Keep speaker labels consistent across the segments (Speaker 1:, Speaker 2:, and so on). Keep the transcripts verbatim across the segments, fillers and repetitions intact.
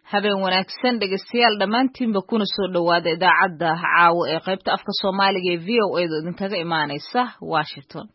Speaker 1: habeen wanaagsan dhegeystayaal dhammaantiinba kuna soo dhawaada idaacadda caawa ee qaybta afka Soomaaliga ee V O A da idinkaga imaanaysa Washington.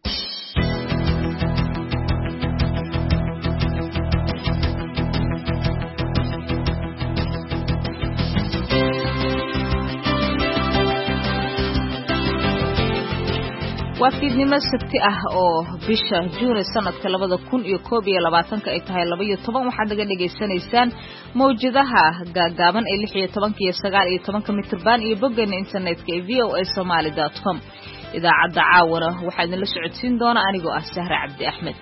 Speaker 1: waa fiidnimo sabti ah oo bisha Juun sanadka labada kun iyo koob iyo labaatanka ay tahay laba iyo toban waxaad naga dhageysanaysaan mawjadaha gaagaaban ee lix iyo toban iyo sagaal iyo toban mitirban iyo boggeena internetka ee v o a somali dot com. idaacadda caawana waxaa idinla socodsiin doona anigoo ah Sahra Cabdi Axmed.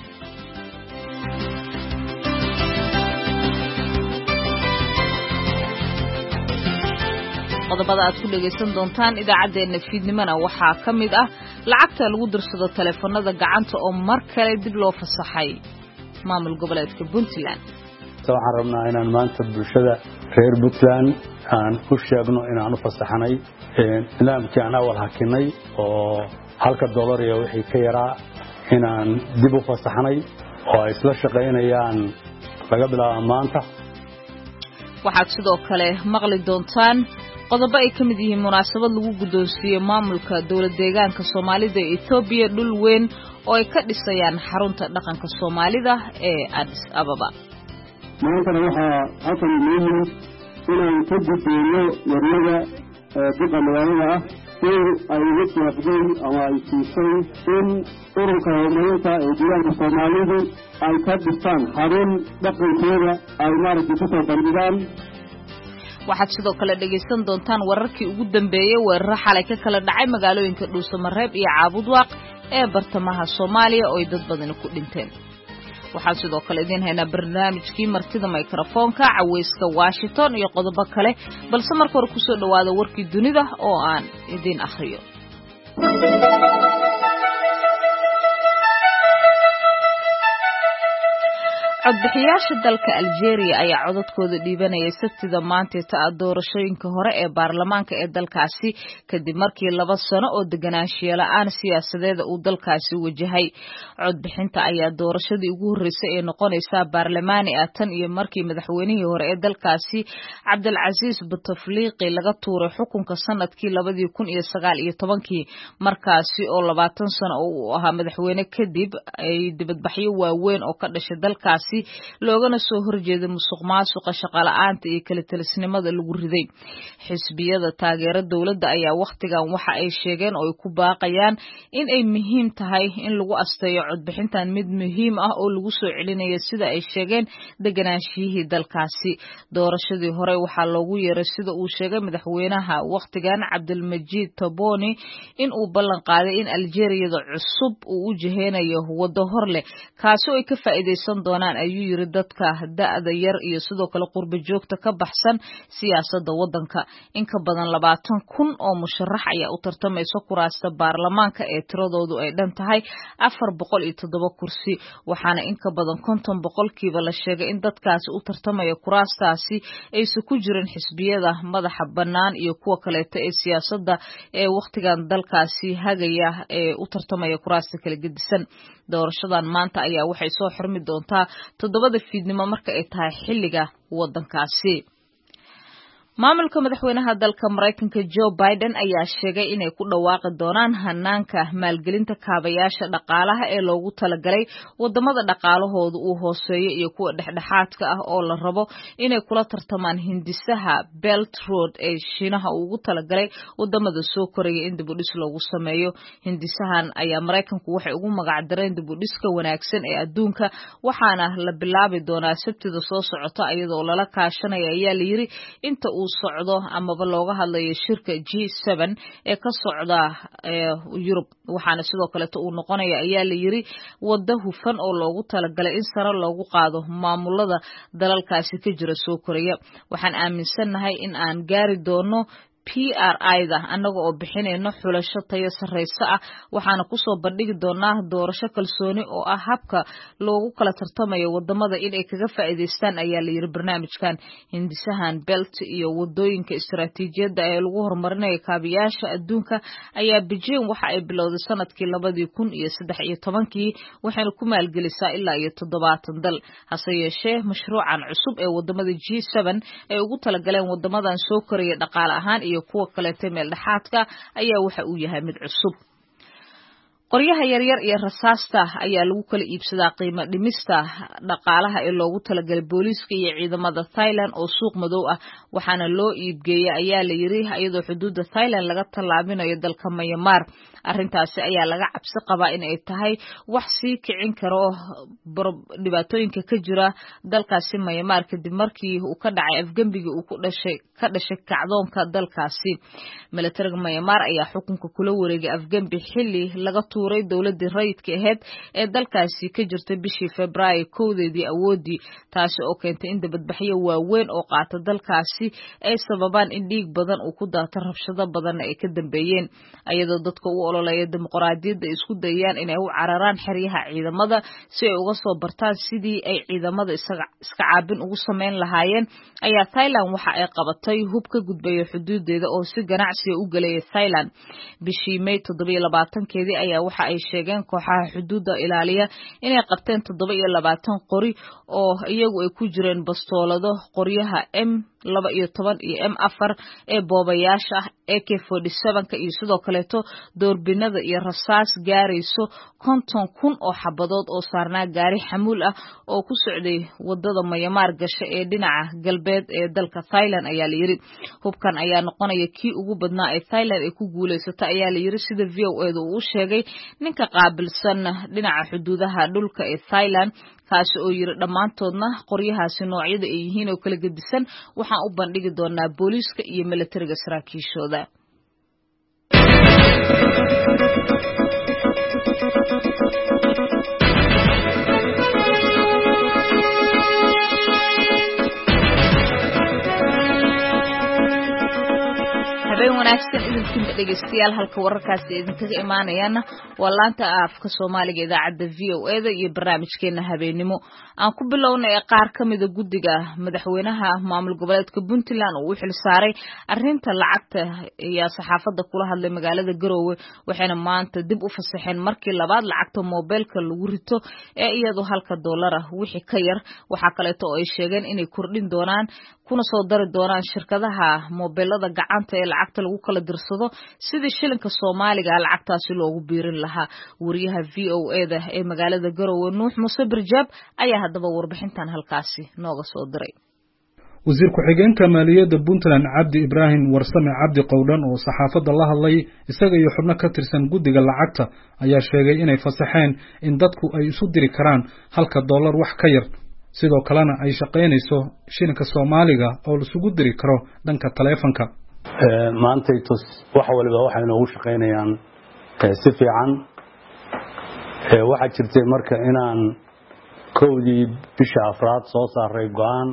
Speaker 1: qodobada aad ku dhageysan doontaan idaacadeena fiidnimada waxaa ka mid ah lacagta lagu dirsado telefoonada gacanta oo mar kale dib loo fasaxay maamul goboleedka Puntland.
Speaker 2: waxaan rabnaa inaan maanta bulshada reer Puntland aan ku sheegno inaan u fasaxnay nidaamkii aan awal hakinay oo halka dollar iyo wixii ka yaraa inaan dib u fasaxnay oo ay isla shaqeynayaan laga bilaabo maanta.
Speaker 1: waxaad sidoo kale maqli doontaan qodobo ay ka mid yihiin munaasabad lagu guddoonsiiyey maamulka dowlad deegaanka Soomaalida ee Itoobiya dhul weyn oo ay ka dhisayaan xarunta dhaqanka Soomaalida ee Addis Ababa.
Speaker 3: maanta waxaa halkan muhiim inaan ka gudbino warnada duqa magaalada ah in ay ugu tilaabeen ama ay siisay in ururka horumarinta ee deegaanka Soomaalidu ay ka dhistaan xarun dhaqankooda ay maaragtay ku soo bandhigaan.
Speaker 1: waxaad sidoo kale dhageysan doontaan wararkii ugu dambeeyay weerar xalay ka kala dhacay magaalooyinka Dhuusamareeb iyo Caabudwaaq ee bartamaha Soomaaliya oo ay dad badan ku dhinteen. waxaan sidoo kale idin haynaa barnaamijkii martida mikrofoonka Caweyska Washington iyo qodobo kale balse marka hore ku soo dhawaada warkii dunida oo aan idin akhriyo. codbixiyaasha dalka Algeria ayaa codadkooda dhiibanayay sabtida maanta ta doorashooyinka hore ee baarlamaanka ee dalkaasi kadib markii laba sano oo deganaanshiyo la'aan siyaasadeed uu dalkaasi wajahay. codbixinta ayaa doorashadii ugu horeysay ee noqonaysa baarlamaani ah tan iyo markii madaxweynihii hore ee dalkaasi Cabdulaziz Bouteflika laga tuuray xukunka sanadkii labadii kun iyo sagaal iyo tobankii markaasi oo labaatan sano uu ahaa madaxweyne kadib ay dibadbaxyo waaweyn oo ka dhashay dalkaasi loogana soo horjeeday musuqmaasuqa shaqo la'aanta iyo kala talisnimada lagu riday. xisbiyada taageera dawladda ayaa waqtigan waxa ay sheegeen oo ay ku baaqayaan in ay muhiim tahay in lagu asteeyo codbixintan mid muhiim ah oo lagu soo celinayo sida ay sheegeen deganaanshihii dalkaasi. doorashadii hore waxaa loogu yeeray sida uu sheegay madaxweynaha waqtigan Cabdilmajiid Tebboune in uu ballan qaaday in Algeeriyada cusub uu u jiheynayo wado hor leh kaasi oo ay ka faa'iideysan doonaan ayuu yiri dadka da'da yar iyo sidoo kale qurba joogta ka baxsan siyaasadda wadanka. in ka badan labaatan kun oo musharax ayaa u tartamaysa kuraasta baarlamaanka ee tiradoodu ay dhan tahay afar boqol iyo toddoba kursi waxaana in ka badan konton boqolkiiba la sheegay in dadkaasi u tartamaya kuraastaasi aysan ku jirin xisbiyada madaxa bannaan iyo kuwa kaleeto ee siyaasadda ee waqtigan dalkaasi hagaya ee u tartamaya kuraasta kala gedisan. doorashadan maanta ayaa waxay soo xirmi doontaa toddobada fiidnimo marka ay tahay xilliga wadankaasi. maamulka madaxweynaha dalka Mareykanka Joe Biden ayaa sheegay inay ku dhawaaqi doonaan hanaanka maalgelinta kaabayaasha dhaqaalaha ee loogu talagalay wadamada dhaqaalahoodu uu hooseeyo iyo kuwa dhexdhexaadka ah oo la rabo inay kula tartamaan hindisaha Belt Road ee Shiinaha ugu talagalay wadamada soo koraya in dib u dhis loogu sameeyo. hindisahan ayaa Mareykanku waxay ugu magac dareen dib u dhiska wanaagsan ee adduunka waxaana la bilaabi doonaa sabtida soo socota iyadoo lala kaashanayo ayaa la yiri inta uu socdo amaba looga hadlayo shirka G seven ee ka socda ee Yurub. waxaana sidoo kale uu noqonaya ayaa la yiri wada hufan oo loogu talagalay in sare loogu qaado maamulada dalalkaasi ka jira soo koraya. waxaan aaminsanahay in aan gaari doono P R I-da annaga oo bixinayno xulasho tayo sarreysa ah waxaana ku soo bandhigi doonaa doorasho kalsooni oo ah habka loogu kala tartamayo wadamada in ay kaga faa'iideystaan ayaa la yiri barnaamijkan hindisahan belt iyo wadooyinka istiraatiijiyadda ee lagu horumarinayo kaabiyaasha adduunka ayaa Beijing waxa ay bilowday sanadkii labadii kun iyo saddex iyo tobankii waxayna ku maalgelisaa ilaa iyo toddobaatan dal hase yeeshee mashruucan cusub ee wadamada G seven ay ugu talagaleen wadamadan soo koraya dhaqaale ahaan iyo kuwa kale meel dhaxaadka ayaa waxa uu yahay mid cusub qoryaha yaryar iyo rasaasta ayaa lagu kala iibsadaa qiimo dhimista dhaqaalaha ee loogu talagalay booliiska iyo ciidamada Thailand oo suuq madow ah waxaana loo iibgeeyay ayaa la yiri iyadoo xuduudda Thailand laga tallaabinayo dalka Myanmar arrintaasi ayaa laga cabsi qabaa in ay tahay wax sii kicin karo dhibaatooyinka ka jira dalkaasi Myanmar kadib markii uu ka dhacay afgambigii uu ku dhashay ka dhashay kacdoonka dalkaasi militariga Myanmar ayaa xukunka kula wareegay afgambi xilli laga tuuray dawladda rayidka ahayd ee dalkaasi ka jirtay bishii Febraayo kowdeedii awoodii taasi oo keentay in dibadbaxyo waaweyn oo qaata dalkaasi ay sababaan in dhiig badan uu ku daato rabshado badan ay ka dambeeyeen ayadoo dadka u ololaya dimuqraadiyadda isku dayayaan inay u cararaan xeryaha ciidamada si ay uga soo bartaan sidii ay ciidamada iska caabin ugu sameyn lahaayeen ayaa Thailand waxa ay qabatay hub ka gudbaya xuduudeeda oo si ganacsi u galay Thailand bishii May toddoba iyo labaatankeedii ayaa waxa ay sheegeen kooxaha xuduudda ilaaliya inay qabteen toddoba iyo labaatan qori oo iyagu ay ku jireen bastoolado qoryaha M laba iyo toban iyo M afar ee boobayaasha A K forty-seven ka iyo sidoo kale to doorbinada iyo rasaas gaarayso konton kun oo xabadood oo saarnaa gaari xamuul ah oo ku socday wadada Myanmar gasha ee dhinaca galbeed ee dalka Thailand ayaa la yiri hubkan ayaa noqonaya kii ugu badnaa ee Thailand ay ku guuleysatay ayaa la yiri sida V O A da uu sheegay ninka qaabilsan dhinaca xuduudaha dhulka ee Thailand kaasi oo yiri dhamaantoodna qoryahaasi noocyada ay yihiin oo kala gedisan waxaan u bandhigi doonaa booliiska iyo militariga saraakiishooda habeen wanaagsan idinka dhageystayaal halka wararkaasi idinkaga imaanayana waa laanta afka Soomaaliga idaacadda V O A da iyo barnaamijkeena habeenimo aan ku bilownay qaar kamid ah guddiga madaxweynaha maamul goboleedka Puntland oo uu xil saaray arrinta lacagta iyo saxaafadda kula hadlay magaalada Garowe waxayna maanta dib u fasaxeen markii labaad lacagta mobilka lagu rito ee iyadoo halka dollar ah wixii ka yar waxa kale oo ay sheegeen inay kordhin doonaan kuna soo dari doonaan shirkadaha mobilada gacanta ee lacagta lagu kala dirsado sidii shilinka Soomaaliga lacagtaasi loogu biirin lahaa wariyaha V O A da ee magaalada Garowe Nuux Muuse Barjaab ayaa hadaba warbixintan halkaasi nooga soo diray
Speaker 4: wasiir ku-xigeenka maaliyadda Puntland Cabdi Ibrahim Warsame Cabdi Qowdhan oo saxaafadda la hadlay isaga iyo xubno ka tirsan guddiga lacagta ayaa sheegay inay fasaxeen in dadku ay isu diri karaan halka dollar wax ka yar sidoo kalena ay shaqeynayso shilinka Soomaaliga oo la isugu diri karo dhanka taleefanka
Speaker 2: maanta tus waxa waliba waxa inoo shaqeynayaan si fiican ee waxa jirtay marka inaan koodii bisha afraad soo saaray go'aan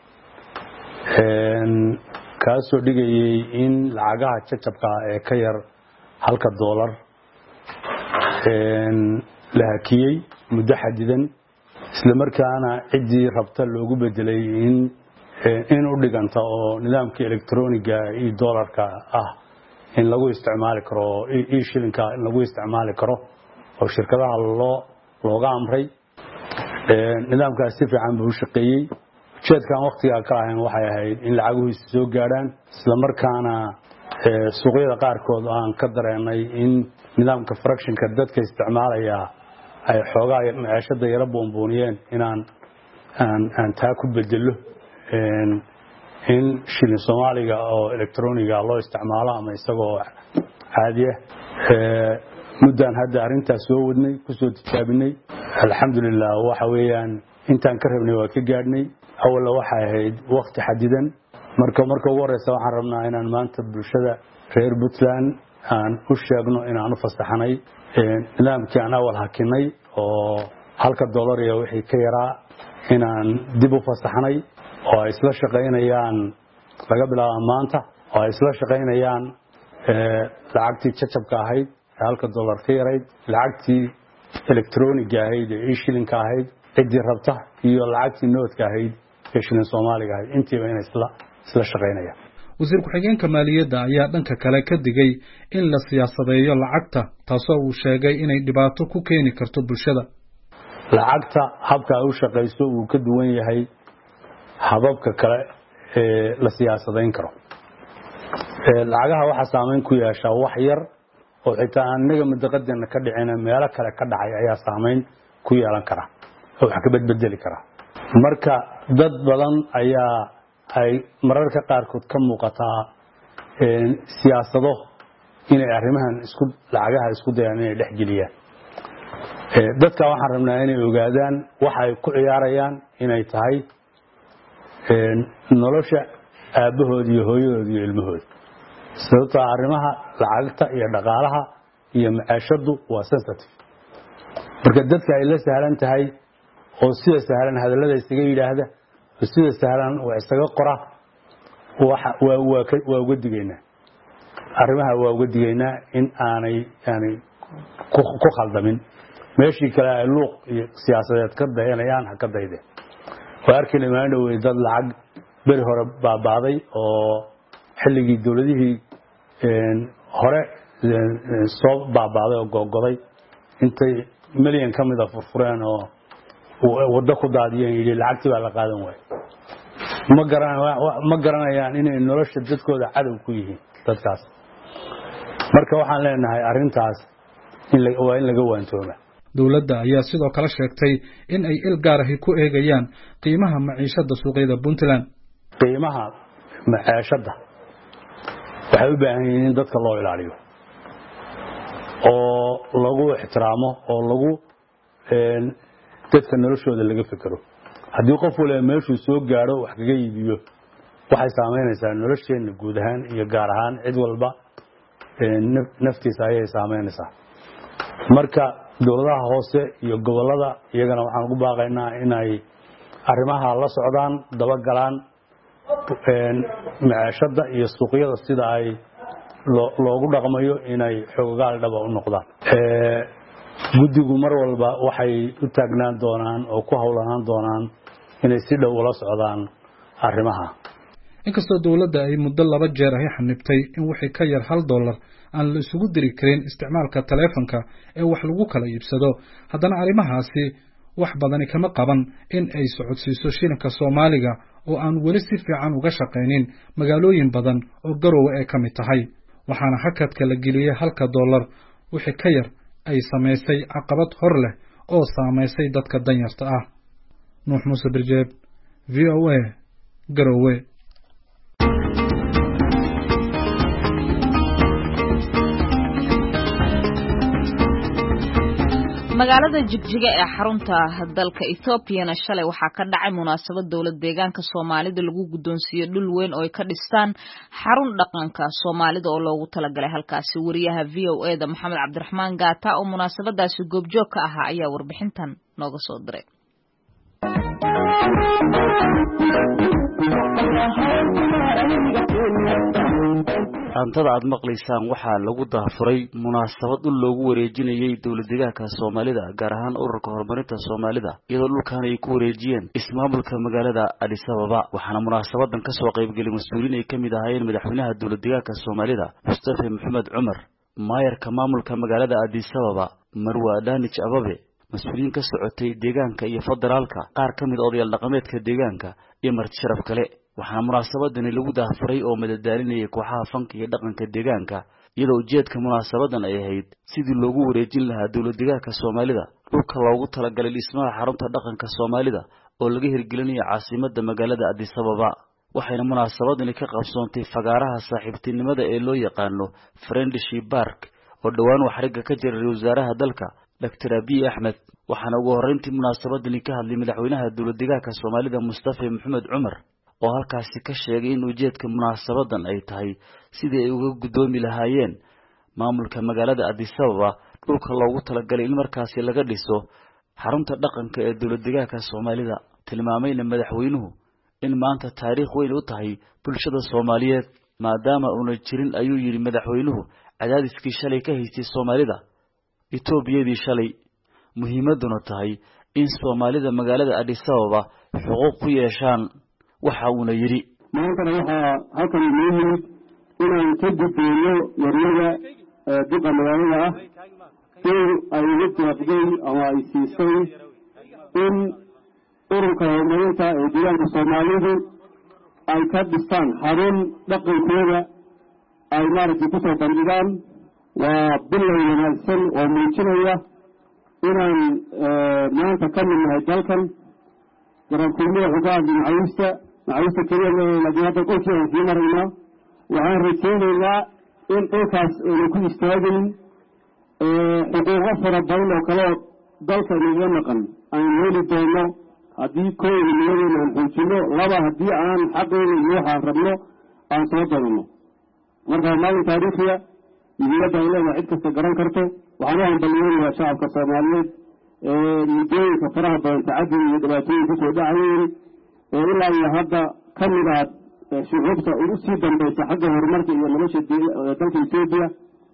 Speaker 2: een ka soo dhigayay in lacagaha jajabka ee ka yar halka dollar een la hakiyay muddo xadidan isla markaana cidii rabta loogu bedelay in in u dhiganta oo nidaamka elektrooniga iyo dollarka ah in lagu isticmaali karo iyo shilinka in lagu isticmaali karo oo shirkadaha loo looga amray ee nidaamkaas si fiican buu shaqeeyay jeedkan waqtiga ka ahayn waxay ahayd in lacaguhu soo gaaraan isla markaana suuqyada qaarkood aan ka dareenay in nidaamka fractionka dadka isticmaalaya ay xoogaa maciishada yara boonbooniyeen inaan aan aan taa ku bedelo in shilin Soomaaliga oo elektrooniga loo isticmaalo ama isagoo caadi ah muddan hadda arintaas soo wadnay ku soo tijaabinay alxamdulillah waxa weeyaan intaan ka rabnay waa ka gaadhnay awal waxa ahayd waqti xadidan marka marka ugu horeysa waxaan rabnaa inaan maanta bulshada reer Puntland aan u sheegno inaan u fasaxnay nidaamkii aan awal hakinay oo halka dollar iyo wixii ka yaraa inaan dib u fasaxnay oo isla shaqeynayaan laga bilaabo maanta oo ay isla shaqaynayaan lacagtii jajabka ahayd halka dollar ka yarayd lacagtii electronic ahayd ee shilinka ahayd cidii rabta iyo lacagtii noodka ahayd ee shilin Soomaaliga ahayd intiiba inay isla isla shaqaynayaan
Speaker 4: wasiir ku-xigeenka maaliyadda ayaa dhanka kale ka digay in la siyaasadeeyo lacagta taasoo uu sheegay inay dhibaato ku keeni karto bulshada
Speaker 2: lacagta habka ay u shaqayso uu ka duwan yahay hababka kale ee la siyaasadeyn karo lacagaha waxa saameyn ku yeesha wax yar oo xitaa anaga madaqadeena ka dhicina meelo kale ka dhacay ayaa saameyn ku yeelan kara oo wax ka bedbedeli kara marka dad badan ayaa ay mararka qaarkood ka muuqataa siyaasado inay arrimahan isku lacagaha isku dayaan inay dhex geliyaan dadka waxaan rabnaa inay ogaadaan waxa ay ku ciyaarayaan inay tahay nolosha aabahood iyo hooyadood iyo ilmahood sababtoo arrimaha lacagta iyo dhaqaalaha iyo macaashadu waa sensitive marka dadka ay la sahlan tahay oo sida sahlan hadallada isaga yiraahda oo sida sahlan oo isaga qora waxa waa waa uga digaynaa arrimaha waa uga digaynaa in aanay aanay ku khaldamin meeshii kale ay luuq iyo siyaasadeed ka dayanayaan ha ka dayde waa arkay imaan dhow dad lacag bari hore baabaaday oo xilligii dawladihii hore soo baabaaday oo gogoday intay milyan ka mid ah furfureen oo wada ku daadiyeen ilaa lacagtii baa la qaadan waay ma garan ma garanayaan inay nolosha dadkooda cadow ku yihiin dadkaas marka waxaan leenahay arintaas in la waa in laga waantooba
Speaker 4: dawladda ayaa sidoo kale sheegtay in ay il gaar ah ku eegayaan qiimaha maciishada suuqyada Puntland
Speaker 2: qiimaha maciishada waxay u baahan yihiin in dadka loo ilaaliyo oo lagu ixtiraamo oo lagu een dadka noloshooda laga fikiro haddii qof waliba meeshuu soo gaaro wax kaga iibiyo waxay saameynaysaa nolosheena guud ahaan iyo gaar ahaan cid walba naftiisa ayay saameynaysaa marka dawladaha hoose iyo gobolada iyagana waxaan ugu baaqaynaa inay arrimaha la socdaan daba galaan maciishada iyo suuqyada sida ay loogu dhaqmayo inay xogaal dhaba u noqdaan guddigu mar walba waxay u taagnaan doonaan oo ku hawlanaan doonaan inay si dhow ula socdaan arrimaha
Speaker 4: inkastoo dawladda ay muddo laba jeer ay xanibtay in wixii ka yar hal dollar aan la isugu diri karin isticmaalka taleefanka ee wax lagu kala iibsado haddana arrimahaasi wax badani kama qaban in ay socodsiiso shilinka Soomaaliga oo aan weli si fiican uga shaqeynin magaalooyin badan oo Garowe ay kamid tahay waxaana hakadka la geliyay halka dollar wixii ka yar ay sameysay caqabad hor leh oo saameysay dadka danyarta ah Nuux Muuse Birjeeb V O A Garowe
Speaker 1: magaalada Jigjiga ee xarunta dalka Ethiopia shalay waxa ka dhacay munaasabad dawlad deegaanka Soomaalida lagu gudoonsiyo dhul weyn oo ay ka dhistaan xarun dhaqanka Soomaalida oo loogu talagalay halkaasi wariyaha V O A da Maxamed Cabdiraxmaan Gaata oo munaasabadaasi goobjoog ka ahaa ayaa warbixintan nooga soo diray
Speaker 5: antada aad maqlaysaan waxaa lagu daafuray munaasabad u loogu wareejinayay dawladdeegaanka Soomaalida gaar ahaan ururka horumarinta Soomaalida iyadoo dhulkan ay ku wareejiyeen ismaamulka magaalada Addis Ababa waxaana munaasabadan ka soo qayb galay mas'uuliin ay kamid ahaayeen madaxweynaha dawladdeegaanka Soomaalida Mustafa Maxamed Cumar maayarka maamulka magaalada Addis Ababa Marwa Danich Ababe mas'uuliin ka socotay deegaanka iyo federaalka qaar kamid odayaal dhaqameedka deegaanka iyo marti sharaf kale waxaana munaasabadan lagu daafuray oo madadaalinayay kooxaha fanka iyo dhaqanka deegaanka iyadoo ujeedka munaasabadan ay ahayd sidii loogu wareejin lahaa dawladdeegaanka Soomaalida dhulka loogu talagalay dhismaha xarunta dhaqanka Soomaalida oo laga hirgelinayo caasimadda magaalada Addis Ababa waxayna munaasabadan ka qabsoontay fagaaraha saaxiibtinimada ee loo yaqaano Friendship Park oo dhawaan waxriga ka jiray wasaaraha dalka Doctor Abiy Ahmed waxaana ugu horeyntii munaasabadan ka hadlay madaxweynaha dawladdeegaanka Soomaalida Mustafa Maxamed Cumar oo halkaasi ka sheegay in ujeedka munaasabadan ay tahay sidii ay uga gudoomi lahaayeen maamulka magaalada Addis Ababa dhulka loogu talagalay in markaasi laga dhiso xarunta dhaqanka ee dawladdeegaanka Soomaalida tilmaamayna madaxweynuhu in maanta taariikh weyn u tahay bulshada Soomaaliyeed maadaama uuna jirin ayuu yidhi madaxweynuhu cadaadiskii shalay ka haystay soomaalida etoobiyadii shalay muhiimaduna tahay in soomaalida magaalada Addis Ababa xuquuq ku yeeshaan waxa uuna yidhi
Speaker 3: maantana waxaa halkan inoo yimid inaan ka gudbeyno waryaga duqa magaalada ah in ay uga deeqday ama ay siisay in ururka horumarinta ee deegaanka soomaalidu ay ka dhistaan xarun dhaqankooda ay maaragtay kusoo bandhigaan waa bilow wanaagsan oo muujinaya inaan maanta ka mid nahay dalkan garabkulmada xugaada macawiista macawiista keliya laakiin hadda dhulkii aan sii maraynaa waxaan rajaynaynaa in dhulkaas ayna ku istaagin xuquuqo fara badan oo kaleo dalka inaga maqan aan heli doono haddii kooda nimadeena aan xoojino laba haddii aan xaqeena iyo waxaan rabno aan soo doonano markaa maalin taariikhiya muhiimadda ay leedahay cid kasta garan karto waxaan u hambaliyeynayaa shacabka soomaaliyeed ee muddooyinka faraha badan tacaddiga iyo dhibaatooyin kusoo dhacayeen ee ilaa iyo hadda ka mid ah shucuubta ugu sii dambaysa xagga horumarka iyo nolosha dalka etoobiya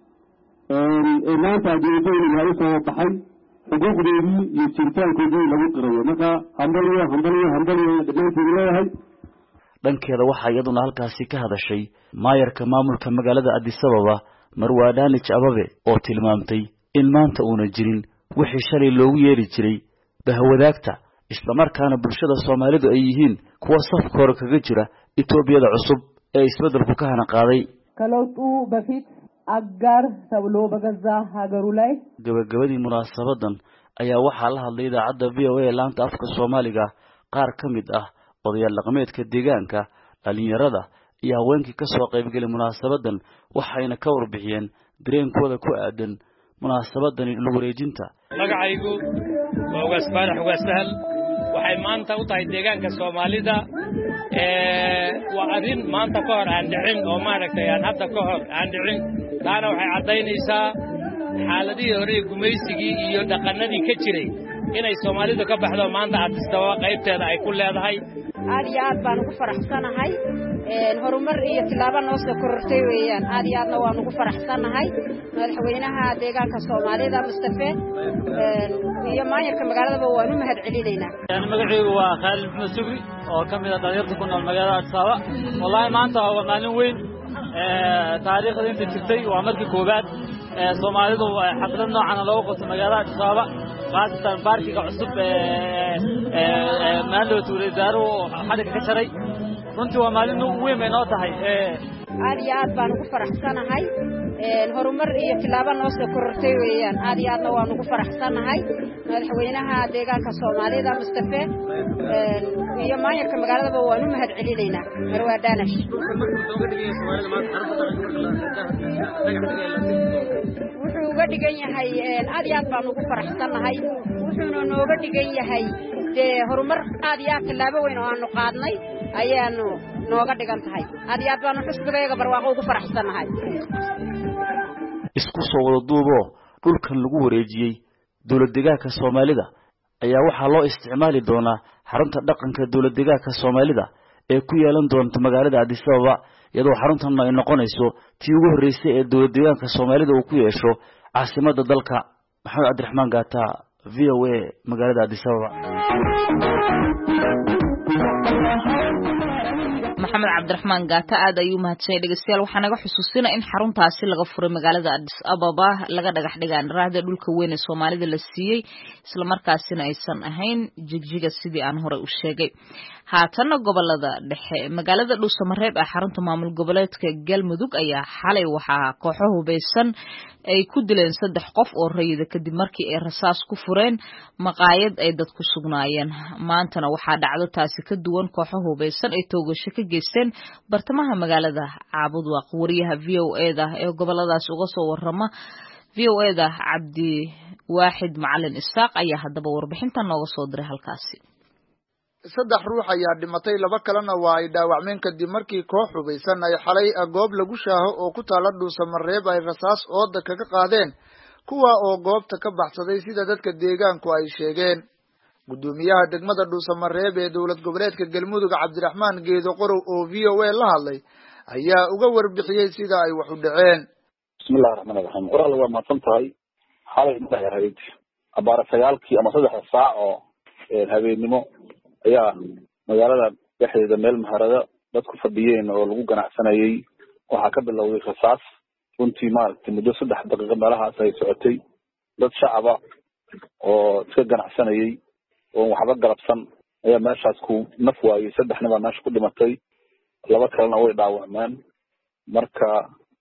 Speaker 3: ee maanta adduunyadooyniga u soo baxay xuquuqdeedii iyo jiritaankoodii lagu qirayo marka hambaliyo hambaliyo hambaliyo dhammaanteedu leeyahay
Speaker 5: dhankeeda waxaa iyaduna halkaasi ka hadashay maayarka maamulka magaalada Addis Ababa Marwa Adanich Ababe oo tilmaamtay in maanta uuna jirin wixii shalay loogu yeeri jiray bahwadaagta isla markaana bulshada Soomaalidu ay yihiin kuwa safka hore kaga jira Etoobiyada cusub ee isbeddelku ka hana qaaday
Speaker 6: kalowtu bafit agar tablo bagaza hagarulay
Speaker 5: gabagabadii munaasabadan ayaa waxaa la hadlay idaacadda V O A laanta afka Soomaaliga qaar ka mid ah odayaal dhaqameedka deegaanka dhalinyarada iyo haweenkii ka soo qayb galay munaasabadan waxayna ka warbixiyeen dareenkooda ku aadan munaasabadan lagu wareejinta
Speaker 7: magacaygu waa ugaas faarax ugaas sahal waxay maanta u tahay deegaanka Soomaalida ee waa arin maanta ka hor aan dhicin oo maaragtay aan hadda ka hor aan dhicin taana waxay cadaynaysaa xaaladii hore gumaysigii iyo dhaqanadii ka jiray inay Soomaalidu ka baxdo maanta Addis Ababa qaybteeda ay ku leedahay
Speaker 8: aad iyo aad baan ugu faraxsanahay een horumar iyo tilaabo noo soo korortay weeyaan aad iyo aadna waan ugu faraxsanahay madaxweynaha deegaanka Soomaalida Mustafa een iyo maayarka magaalada waan u mahad celinaynaa
Speaker 7: aan magacaygu waa Khalid Masugri oo kamid ah dhalinyarada ku nool magaalada Addis Ababa wallahi maanta waa maalin weyn ee taariikhda inta jirtay waa markii koobaad ee Soomaalidu xaflad noocan loogu qabto magaalada Addis Ababa qaasatan baarkiga cusub ee maalo tuulay daaro xadka ka jaray runtii waa maalin weyn ay noo tahay ee
Speaker 8: aad iyo aad baan ugu faraxsanahay een horumar iyo tilaabo noo soo korortay weeyaan aad iyo aadna waan ugu faraxsanahay madaxweynaha deegaanka Soomaalida Mustafa een iyo maayarka magaalada waan u mahad celinaynaa Marwa Adanich wuxuu uga dhigan yahay aad iyo aad baan ugu faraxsanahay wuxuuna nooga dhigan yahay ee horumar aad iyo aad tilaabo weyn oo aanu qaadnay ayaanu nooga dhigan tahay aad iyo aad baan xisbiga barwaaqo ugu faraxsanahay
Speaker 5: isku soo wada duubo dhulkan lagu wareejiyay dawlad deegaanka Soomaalida ayaa waxaa loo isticmaali doonaa xarunta dhaqanka dawlad deegaanka Soomaalida ee ku yeelan doonta magaalada Addis Ababa iyadoo xaruntan ay noqonayso tii ugu horeysay ee dawlad deegaanka Soomaalida uu ku yeesho caasimadda dalka Maxamed Cabdiraxmaan Gaata V O A magaalada Addis Ababa
Speaker 1: maxamed cabdiraxmaan gaata aad ayuu mahadsanay dhageystayaal waxaa naga xusuusinaa in xaruntaasi laga furay magaalada Addis Ababa laga dhagax dhigaan raahda dhulka weyn ee Soomaalida la siiyey isla markaasina aysan ahayn jigjiga sidii aan hore u sheegay haatana gobolada dhexe magaalada Dhuusamareeb ee xarunta maamul goboleedka Galmudug ayaa xalay waxaa kooxo hubeysan ay ku dileen saddex qof oo rayida kadib markii ay rasaas ku fureen maqaayad ay dad ku sugnaayeen maantana waxaa dhacdo taasi ka duwan kooxo hubeysan ay toogasho ka geysteen bartamaha magaalada Caabudwaaq wariyaha V O A da ee goboladaas uga soo warrama V O A da Cabdi Waaxid Macalin Isaaq ayaa hadaba warbixintan nooga soo diray halkaasi
Speaker 9: saddex ruux ayaa dhimatay laba kalena waa ay dhaawacmeen kadib markii koox hubeysan ay xalay goob lagu shaaho oo ku taala Dhuusamareeb ay rasaas ooda kaga qaadeen kuwa oo goobta ka baxsaday sida dadka deegaanku ay sheegeen gudoomiyaha degmada Dhuusamareeb ee dawlad goboleedka Galmudug Cabdiraxmaan Geedo Qorow oo V O A la hadlay ayaa uga warbixiyey sida ay wax u dhaceen.
Speaker 10: bismillahi raxmaani raxiim. qoraal waa mahadsan tahay. xalay inta ahayd abaar sagaalkii ama saddex saac oo habeenimo ayaa magaalada dhexdeeda meel maharada dadku fadhiyeen oo lagu ganacsanayay waxaa ka bilowday rasaas runtii maaragtay muddo saddex daqiiqo meelahaas ay socotay. dad shacaba oo iska ganacsanayay oo waxba galabsan ayaa meeshaas ku naf waayey. saddexna baa meesha ku dhimatay, laba kalena way dhaawacmeen. marka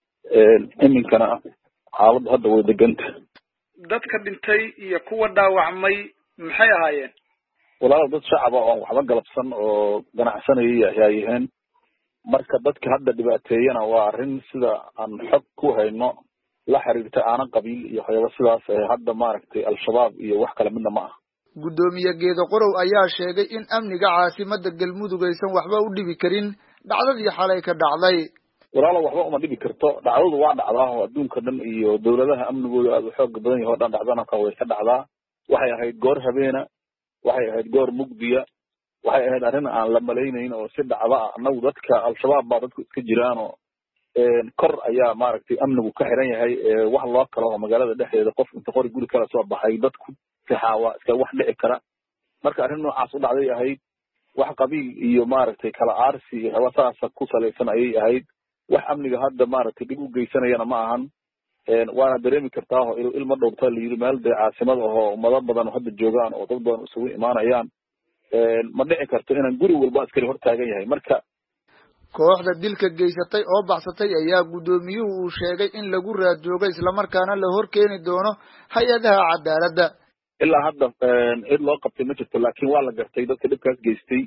Speaker 10: iminkana xaaladdu hadda way deganta.
Speaker 11: dadka dhintay iyo kuwa dhaawacmay maxay ahaayeen?
Speaker 10: walaalo dad shacaba oo waxba galabsan oo ganacsanayay ayaa yaheen. marka dadka hadda dhibaateeyana waa arrin sida aan xog ku hayno la xiriirta aanan qabiil iyo waxyaaba sidaas hadda maaragtay al-shabaab iyo wax kale midna ma ah.
Speaker 9: Gudoomiye Geedo Qorow ayaa sheegay in amniga caasimada Galmudug aysan waxba u dhibi karin dhacdadii xalay ka dhacday.
Speaker 10: walaalo waxba uma dhibi karto. dhacdadu waa dhacdaa oo adduunka dhan iyo dawladaha amnigooda aad u xoog badan yahay oo dhan dhacdana ka way ka dhacdaa. waxay ahayd goor habeena, waxay ahayd goor mugdiya, waxay ahayd arrin aan la malaynayn oo si dhacda ah. annagu dadka al-shabaab baa dadku iska jiraan oo kor ayaa maaragtay amnigu ka xiran yahay. wax loo kala oo magaalada dhexdeeda qof inta qori guri kala soo baxay dadku saxaawa iska wax dhici kara. marka arrin noocaas u dhacday ahayd. wax qabiil iyo maaragtay kala aarsi iyo hawasaasa ku salaysan ayay ahayd. wax amniga hadda maaragtay dib u geysanayana ma ahan. waana dareemi kartaa oo ilma dhowrta la yiri meel dee caasimad ahoo ummado badan hadda joogaan oo dad badan isugu imaanayaan. ma dhici karto inaan guri walba askari hor taagan yahay. marka
Speaker 9: kooxda dilka geysatay oo baxsatay ayaa gudoomiyuhu uu sheegay in lagu raad joogay isla markaana la hor keeni doono hay-adaha cadaaladda.
Speaker 10: ilaa hadda cid loo qabtay ma jirto, laakiin waa la gartay dadka dhibkaas geystay.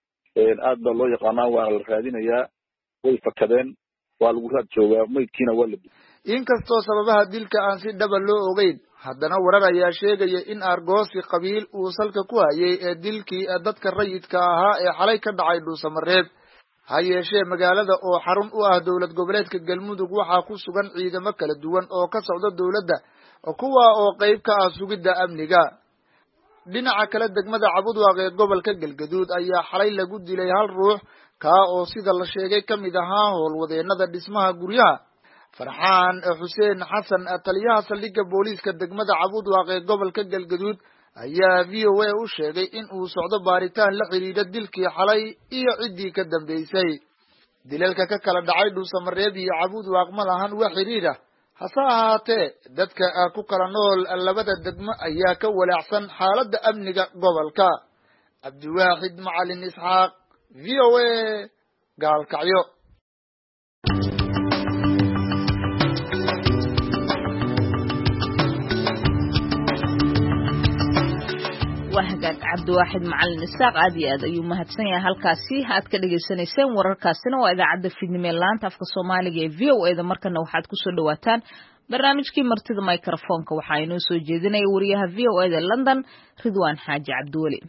Speaker 10: aad baa loo yaqaanaa, waana la raadinayaa. way fakadeen, waa lagu raad joogaa, maydkiina waa la dilay.
Speaker 9: inkastoo sababaha dilka aan si dhaba loo ogeyn, haddana warar ayaa sheegaya in argoosi qabiil uu salka ku hayay ee dilkii dadka rayidka ahaa ee xalay ka dhacay Dhuusamareeb. ha yeeshee magaalada oo xarun u ah dowlad goboleedka Galmudug waxaa ku sugan ciidamo kala duwan oo ka socda dowladda kuwa oo qayb ka ah sugidda amniga. dhinaca kale degmada Cabudwaaq ee gobolka Galgaduud ayaa xalay lagu dilay hal ruux kaa oo sida la sheegay ka mid ahaa howlwadeenada dhismaha guryaha. Farxaan Xuseen Xasan, taliyaha saldhigga booliiska degmada Cabudwaaq ee gobolka Galgaduud, ayaa V O A u sheegay in uu socdo baaritaan la xiriira dilkii xalay iyo ciddii ka dambeysay. dilalka ka kala dhacay Dhuusamareeb iyo Cabudwaaq ma lahan wax xiriir ah. hase ahaatee dadka ku kala nool labada degmo ayaa ka walaacsan xaaladda amniga gobolka. Cabdiwaaxid Macalin Isxaaq, V O A, Gaalkacyo.
Speaker 1: wahagaag cabdiwaaxid macalin isaaq aad iyo aad ayuu mahadsan yahay. halkaasi aad ka dhagaysanayseen wararkaasina waa idaacadda fiidnimo laanta afka soomaaliga ee V O A da. markana waxaad kusoo dhawaataan barnaamijkii martida microfonka. waxaa inoo soo jeedinaya wariyaha V O A da London, Ridwaan Xaaji Cabdiweli.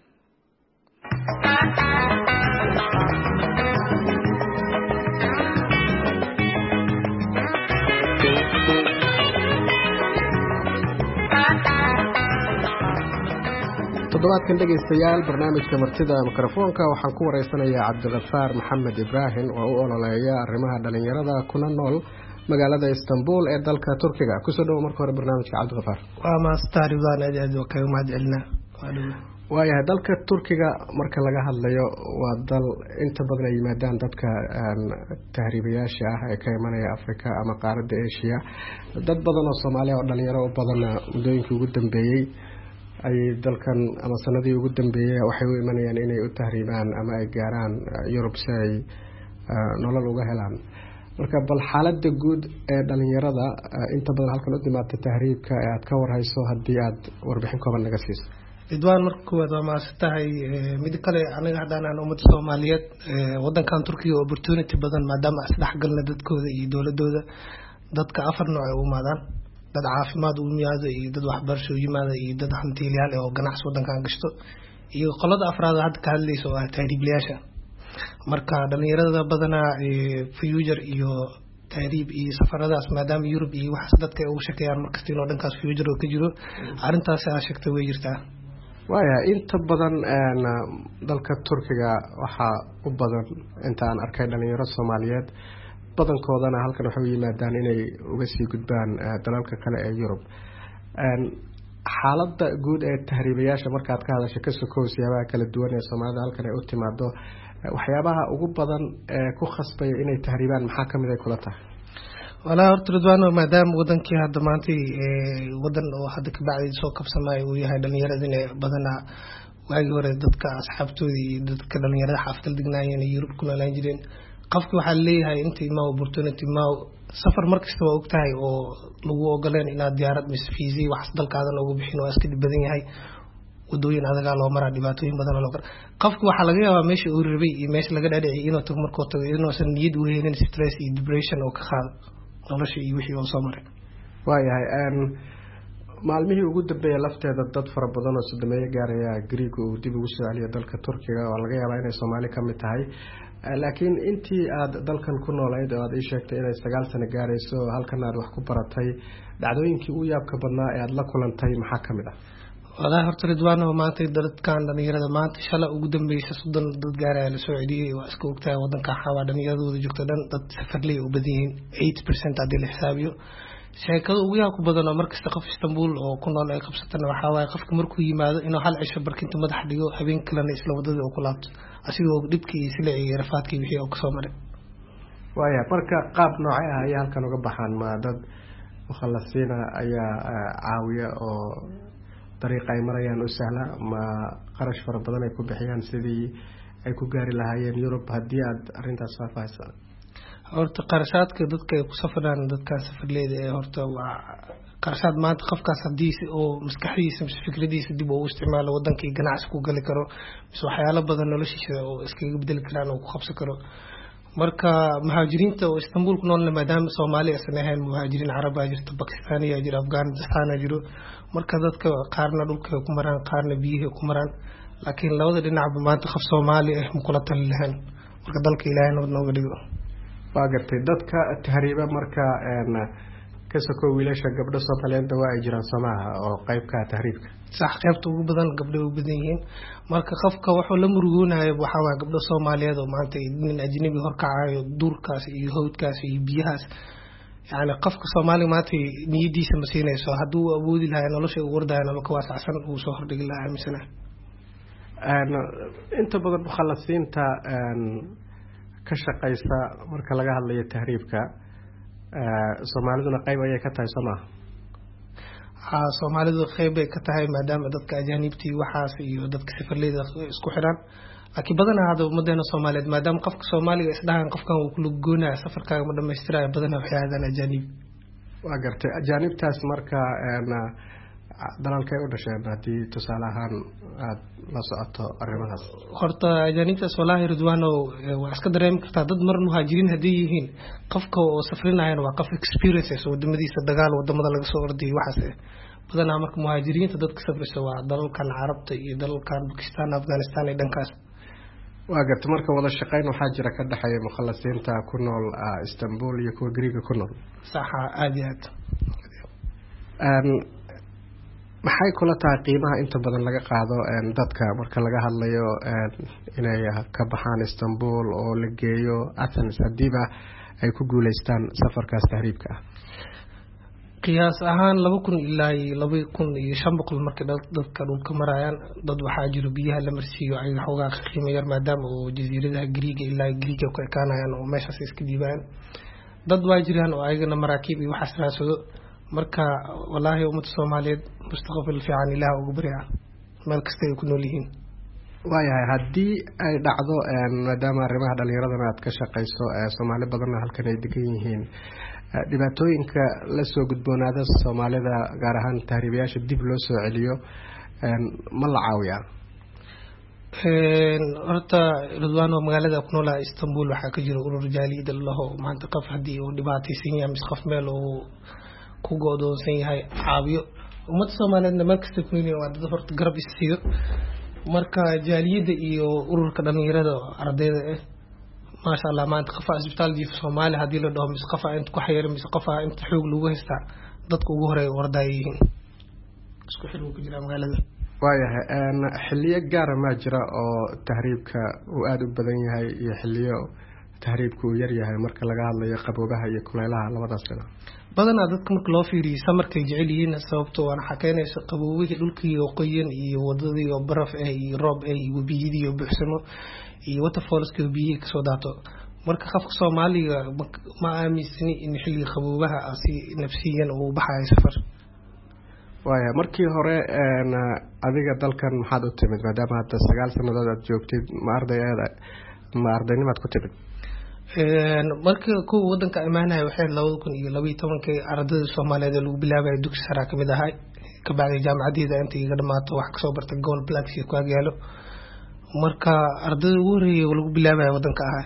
Speaker 12: toddobaadkan dhegaystayaal barnaamijka martida mikrofoonka waxaan ku wareysanayaa Cabdiqafaar Maxamed Ibraahim oo u ololeeya arrimaha dhalinyarada kuna nool magaalada Istanbul ee dalka Turkiga. kusoo dhawo marka hore barnaamijka Cabdiqafaar.
Speaker 13: waa maastaribaan aad aad ka mahadcelina.
Speaker 12: waayahay dalka Turkiga marka laga hadlayo waa dal inta badan ay yimaadaan dadka tahriibayaasha ah ee ka imanaya Afrika ama qaaradda Asia. dad badan oo Soomaaliya oo dhalinyaro u badan muddooyinkii ugu dambeeyay ay dalkan ama sanadii ugu dambeeyay waxay u imanayaan inay u tahriibaan ama ay gaaraan Yurub si ay nolol uga helaan. marka bal xaaladda guud ee dhalinyarada inta badan halkan u timaada tahriibka ee aad ka warhayso haddii aad warbixin kooban naga siiso.
Speaker 13: Ridwaan, marka waad maasatahay. mid kale anaga haddaan aan ummadda Soomaaliyeed wadankan Turkiga opportunity badan maadaama isdhex galna dadkooda iyo dowladooda. dadka afar nooc ay u imaadaan: dad caafimaad u yimaado iyo dad waxbarasho u yimaado iyo dad hantiilayaal oo ganacsi wadankan gashto iyo qolada afraad hadda ka hadlayso waa tahriibayaasha. marka dhalinyarada badanaa future iyo tahriib iyo safaradaas maadaama Yurub iyo waxaas dadka ugu shaqeeyaan markasta inuu dhankaas future oo ka jiro, arrintaas aad sheegtay way jirtaa.
Speaker 12: waaya inta badan dalka Turkiga waxaa u badan inta aan arkay dhalinyaro Soomaaliyeed badankoodana halkan waxay u yimaadaan inay uga sii gudbaan dalalka kale ee Yurub. xaaladda guud ee tahriibayaasha markaad ka hadasho ka sokow siyaabaha kala duwan ee Soomaalida halkan ay u timaado waxyaabaha ugu badan ee ku khasbay inay tahriibaan maxaa kamid ay kula tahay
Speaker 13: wala horta Ridwaan maadaama wadankii hadda maanta ee wadan oo hadda ka bacday soo kabsamay uu yahay dhalinyaradina badana waagi hore dadka asxaabtoodii dadka dhalinyarada xaafadda dignaayeen Yurub ku noolaan jireen qofku waxa leeyahay inta ima opportunity ma safar markasta waa ogtahay oo lagu ogoleen inaad diyaarad mis fiisi wax dalkaadan ugu bixin waa iska badan yahay wadooyin adaga loo maraa dhibaatooyin badan loo qor qofku waxa laga yaabaa meesha uu rabay iyo meesha laga dhaadhicay inuu tag markoo tago inuu san niyad u helin stress iyo depression oo ka qaado nolosha iyo wixii uu soo maray
Speaker 12: waayahay aan maalmihii ugu dambeeyay lafteeda dad fara badan oo sameeyay gaaraya Greek oo dib ugu soo celiya dalka Turkiga oo laga yaabaa inay Soomaali ka mid tahay laakiin intii aad dalkan ku noolayd oo aad ii sheegtay inay sagaal sano gaarayso halkan aad wax ku baratay dhacdooyinkii ugu yaabka badnaa ee aad la kulantay maxaa kamid ah
Speaker 13: wala horta Ridwaan oo maanta dadkan dhalinyarada maanta shala ugu dambeeyay soddon dad gaaraya la soo celiyay waa iska ogtahay wadanka xawaa dhalinyarada joogta dhan dad safarley u badiyeen eight percent hadii la xisaabiyo sheekada ugu yaabka badan oo markasta qof Istanbul oo ku nool ay qabsatana waxa waay qofka markuu yimaado inuu hal cisho barkinta madax dhigo habeen kalena isla wadada oo ku laabto asigoo dhibkii isla iyo rafaadkii wixii oo ka soo maray
Speaker 12: waaya marka qaab noocay ah ay halkan uga baxaan ma dad mukhalasiina ayaa caawiya oo dariiqa ay marayaan u sahla ma qarash fara badan ay ku bixiyaan sidii ay ku gaari lahaayeen Yurub hadii aad arintaas faahfaahsan
Speaker 13: horta qarashaadka dadka ay ku safraan dadka safarleeda ee horta waa qarashaad maanta qofkaas hadii oo maskaxdiisa mise fikradiisa dib u isticmaalo wadankii ganacsi ku gali karo mise waxyaalo badan noloshiisa oo iskaga bedeli karaan oo ku qabsan karo marka muhaajiriinta oo Istanbul ku nool maadaama Soomaali aysan ahayn muhaajiriin Carab ah jirto Pakistan iyo jira Afghanistan jiro marka dadka qaarna dhulka ku maraan qaarna biyaha ku maraan laakiin labada dhinac maanta qof Soomaali ah ma kula talin lahayn marka dalka Ilaahay nabad nooga dhigo
Speaker 12: waa gartay dadka tahriiba marka een ka soo wiilasha gabdho Soomaaliyeed waa ay jiraan Soomaha oo qayb ka tahriibka
Speaker 13: sax qaybta ugu badan gabdho u badan yihiin marka qofka wuxuu la murugoonayo waxa waa gabdho Soomaaliyeed oo maanta nin ajnabi hor kacayo duurkaas iyo hawdkaas iyo biyahaas yaani qofka Soomaali maanta niyadiisa ma siinayso haduu awoodi lahayn nolosha uu wardayna ma ka waasacsan uu soo hordhigi lahaa misana
Speaker 12: een inta badan mukhalasiinta een ka shaqeysa marka laga hadlayo tahriibka ee Soomaaliduna qayb ay ka tahay Soomaa
Speaker 13: ha Soomaalidu qayb ay ka tahay maadaama dadka ajaanibtii waxaas iyo dadka safarleyda isku xiraan laakiin badanaa hada umadeena Soomaaliyeed maadaama qofka Soomaaliga isdhahan qofkan uu ku lugoonaa safarkaaga ma dhameystirayo badanaa waxyaadan ajaanib
Speaker 12: waa gartay ajaanibtaas marka een dalalkay u dhasheen hadii tusaale ahaan aad la socoto arrimahaas
Speaker 13: horta ajaanibtaas wallahi Ridwaan waa iska dareemi kartaa dad mar muhaajiriin hadii yihiin qofka oo safrinayna waa qof experiences wadamadiisa dagaal wadamada laga soo orday waxaas badanaa marka muhaajiriinta dadka safraysa waa dalalkan Carabta iyo dalalkan Pakistan Afghanistan iyo dhankaas
Speaker 12: waa gartay marka wada shaqeyn waxa jira ka dhaxeeya mukhalasiinta ku nool Istanbul iyo kuwa Greek ku nool
Speaker 13: sax aad iyo aad
Speaker 12: aan maxay kula tahay qiimaha inta badan laga qaado een dadka marka laga hadlayo een inay ka baxaan Istanbul oo la geeyo Athens hadiiba ay ku guuleystaan safarkaas tahriibka ah
Speaker 13: qiyaas ahaan laba kun ilaa laba kun iyo shan boqol markay dadka dhulka marayaan dad waxa jiro biyaha la marsiyo ay xoogaa qiimo yar maadaama oo jasiiradaha Greek ilaa Greek ka kaanayaan oo meeshaas iska diibaan dad waa jiraan oo ayagana maraakiib iyo waxa saraasado marka wallahi umad Soomaaliyeed mustaqbal fiican Ilaahay ugu bariya meel kasta ay ku nool yihiin
Speaker 12: waayahay hadii ay dhacdo een maadaama arrimaha dhalinyarada aad ka shaqeyso ee Soomaali badan halkan ay degan yihiin dhibaatooyinka la soo gudboonaada Soomaalida gaar ahaan tahriibayaasha dib loo soo celiyo een ma la caawiyaa
Speaker 13: een horta Ridwaan oo magaalada ku nool Istanbul waxa ka jira urur jaaliyad laho maanta qof hadii uu dhibaataysan yahay mis qof meel oo ku go'doonsan yahay caawiyo umad Soomaaliyeed ma kasta ku leeyahay waa dad horta garab isiyo marka jaaliyada iyo ururka dhalinyarada ardayda ah ma sha Allah maanta qof isbitaal jiif Soomaali hadii la dhaho mis qof inta ku xayir mis qof inta xoog lagu haysta dadka ugu horeey wardaayeen isku xil ku jira magaalada
Speaker 12: waayahay een xilliyo gaar ah ma jira oo tahriibka uu aad u badan yahay iyo xilliyo tahriibku uu yar yahay marka laga hadlayo qaboobaha iyo kulaylaha labadaas dhinac
Speaker 13: badanaa dadka marka loo fiiriyo samarkay jecel yihiin sababtoo waana xakeynaysa qaboobihii dhulkii oo qoyan iyo wadadii oo baraf ah iyo roob ah iyo biyadii oo buuxsamo iyo waterfallska biyihii kasoo daato marka qofka Soomaaliga ma aaminsani in xilliga qaboobaha asi nafsiyan uu baxayo safar
Speaker 12: waaya markii hore een adiga dalkan maxaad u timid maadaama hadda sagaal sanadood aad joogtid ma ardayada ma ardaynimaad ku timid
Speaker 13: een markii ku wadanka imaanay waxay laba kun iyo laba iyo toban ardayda Soomaaliyeed lagu bilaabay dugsi sare ka mid ahay ka bacdi jaamacadeeda inta iga dhamaato wax ka soo bartay Gold Plaque ku agaalo marka ardayda ugu horeeyay lagu bilaabay wadanka ahay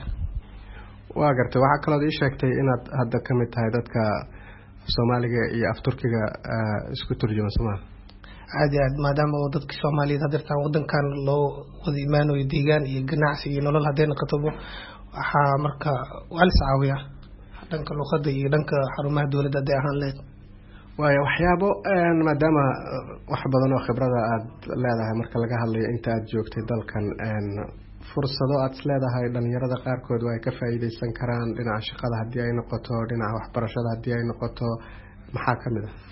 Speaker 12: waa gartay waxa kale oo ii sheegtay inaad hadda ka mid tahay dadka Soomaaliga iyo Afturkiga isku turjuma Soomaali
Speaker 13: aad aad maadaama oo dadka Soomaaliyeed hadirtaan wadankan loo wada imaanayo deegaan iyo ganacsi iyo nolol hadeen qatobo waxa marka wal saawiya dhanka luqadda iyo dhanka xarumaha dawladda ay ahaan leed
Speaker 12: waayo waxyaabo een maadaama wax badan oo khibrada aad leedahay marka laga hadlayo inta aad joogtay dalkan een fursado aad leedahay dhalinyarada qaar kood way ka faa'iideysan karaan dhinaca shaqada hadii ay noqoto dhinaca waxbarashada hadii ay noqoto maxaa kamid ah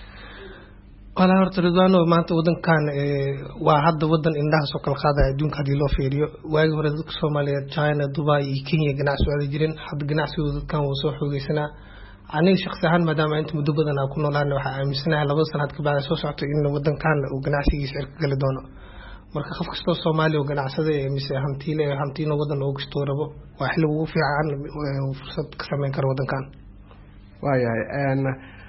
Speaker 13: wala horta Ridwaano maanta wadankan ee waa hadda wadan indhaha soo kala qaaday adduunka hadii loo fiiriyo waagi hore dadka Soomaaliyeed China Dubai iyo Kenya ganacsi wada jireen hadda ganacsiga dadkan wuu soo xoogeysanaa aniga shakhsi ahaan maadaama inta muddo badan aan ku noolaanay waxa aaminsanahay laba sanad ka bacda soo socto in wadankan uu ganacsigiisa cirka gali doono marka qof kasta Soomaali oo ganacsade ee mise hantiile hantiino wadan oo gasto rabo waa xilli ugu fiican fursad ka sameyn karo wadankan
Speaker 12: waayahay een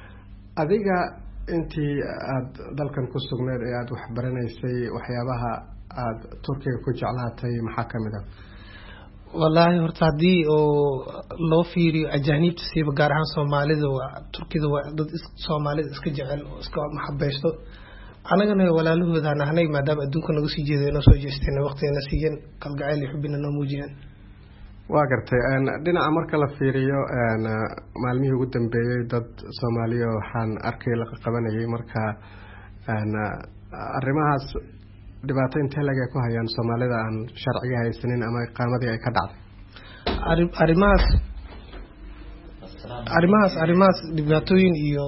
Speaker 12: adiga intii aad dalkan ku sugneed ee aad wax baranaysay waxyaabaha aad Turkiga ku jeclaatay maxaa kamid ah
Speaker 13: wallahi horta hadii oo loo fiiriyo ajaanibta siiba gaar ahaan Soomaalida waa Turkiga waa dad Soomaalida iska jecel oo iska maxabaysto anagana walaalahooda nahnay maadaama adduunka nagu sii jeedo soo jeesteen waqtiina siiyeen kalgacayl iyo xubina noo muujiyeen
Speaker 12: waa gartay een dhinaca marka la fiiriyo een maalmihii ugu dambeeyay dad Soomaaliya waxaan arkay la qabanayay marka een arrimahaas dhibaato intee laga ku hayaan Soomaalida aan sharciga haysanin ama qaamadii ay ka dhacday
Speaker 13: arrimahaas arrimahaas arrimahaas dhibaatooyin iyo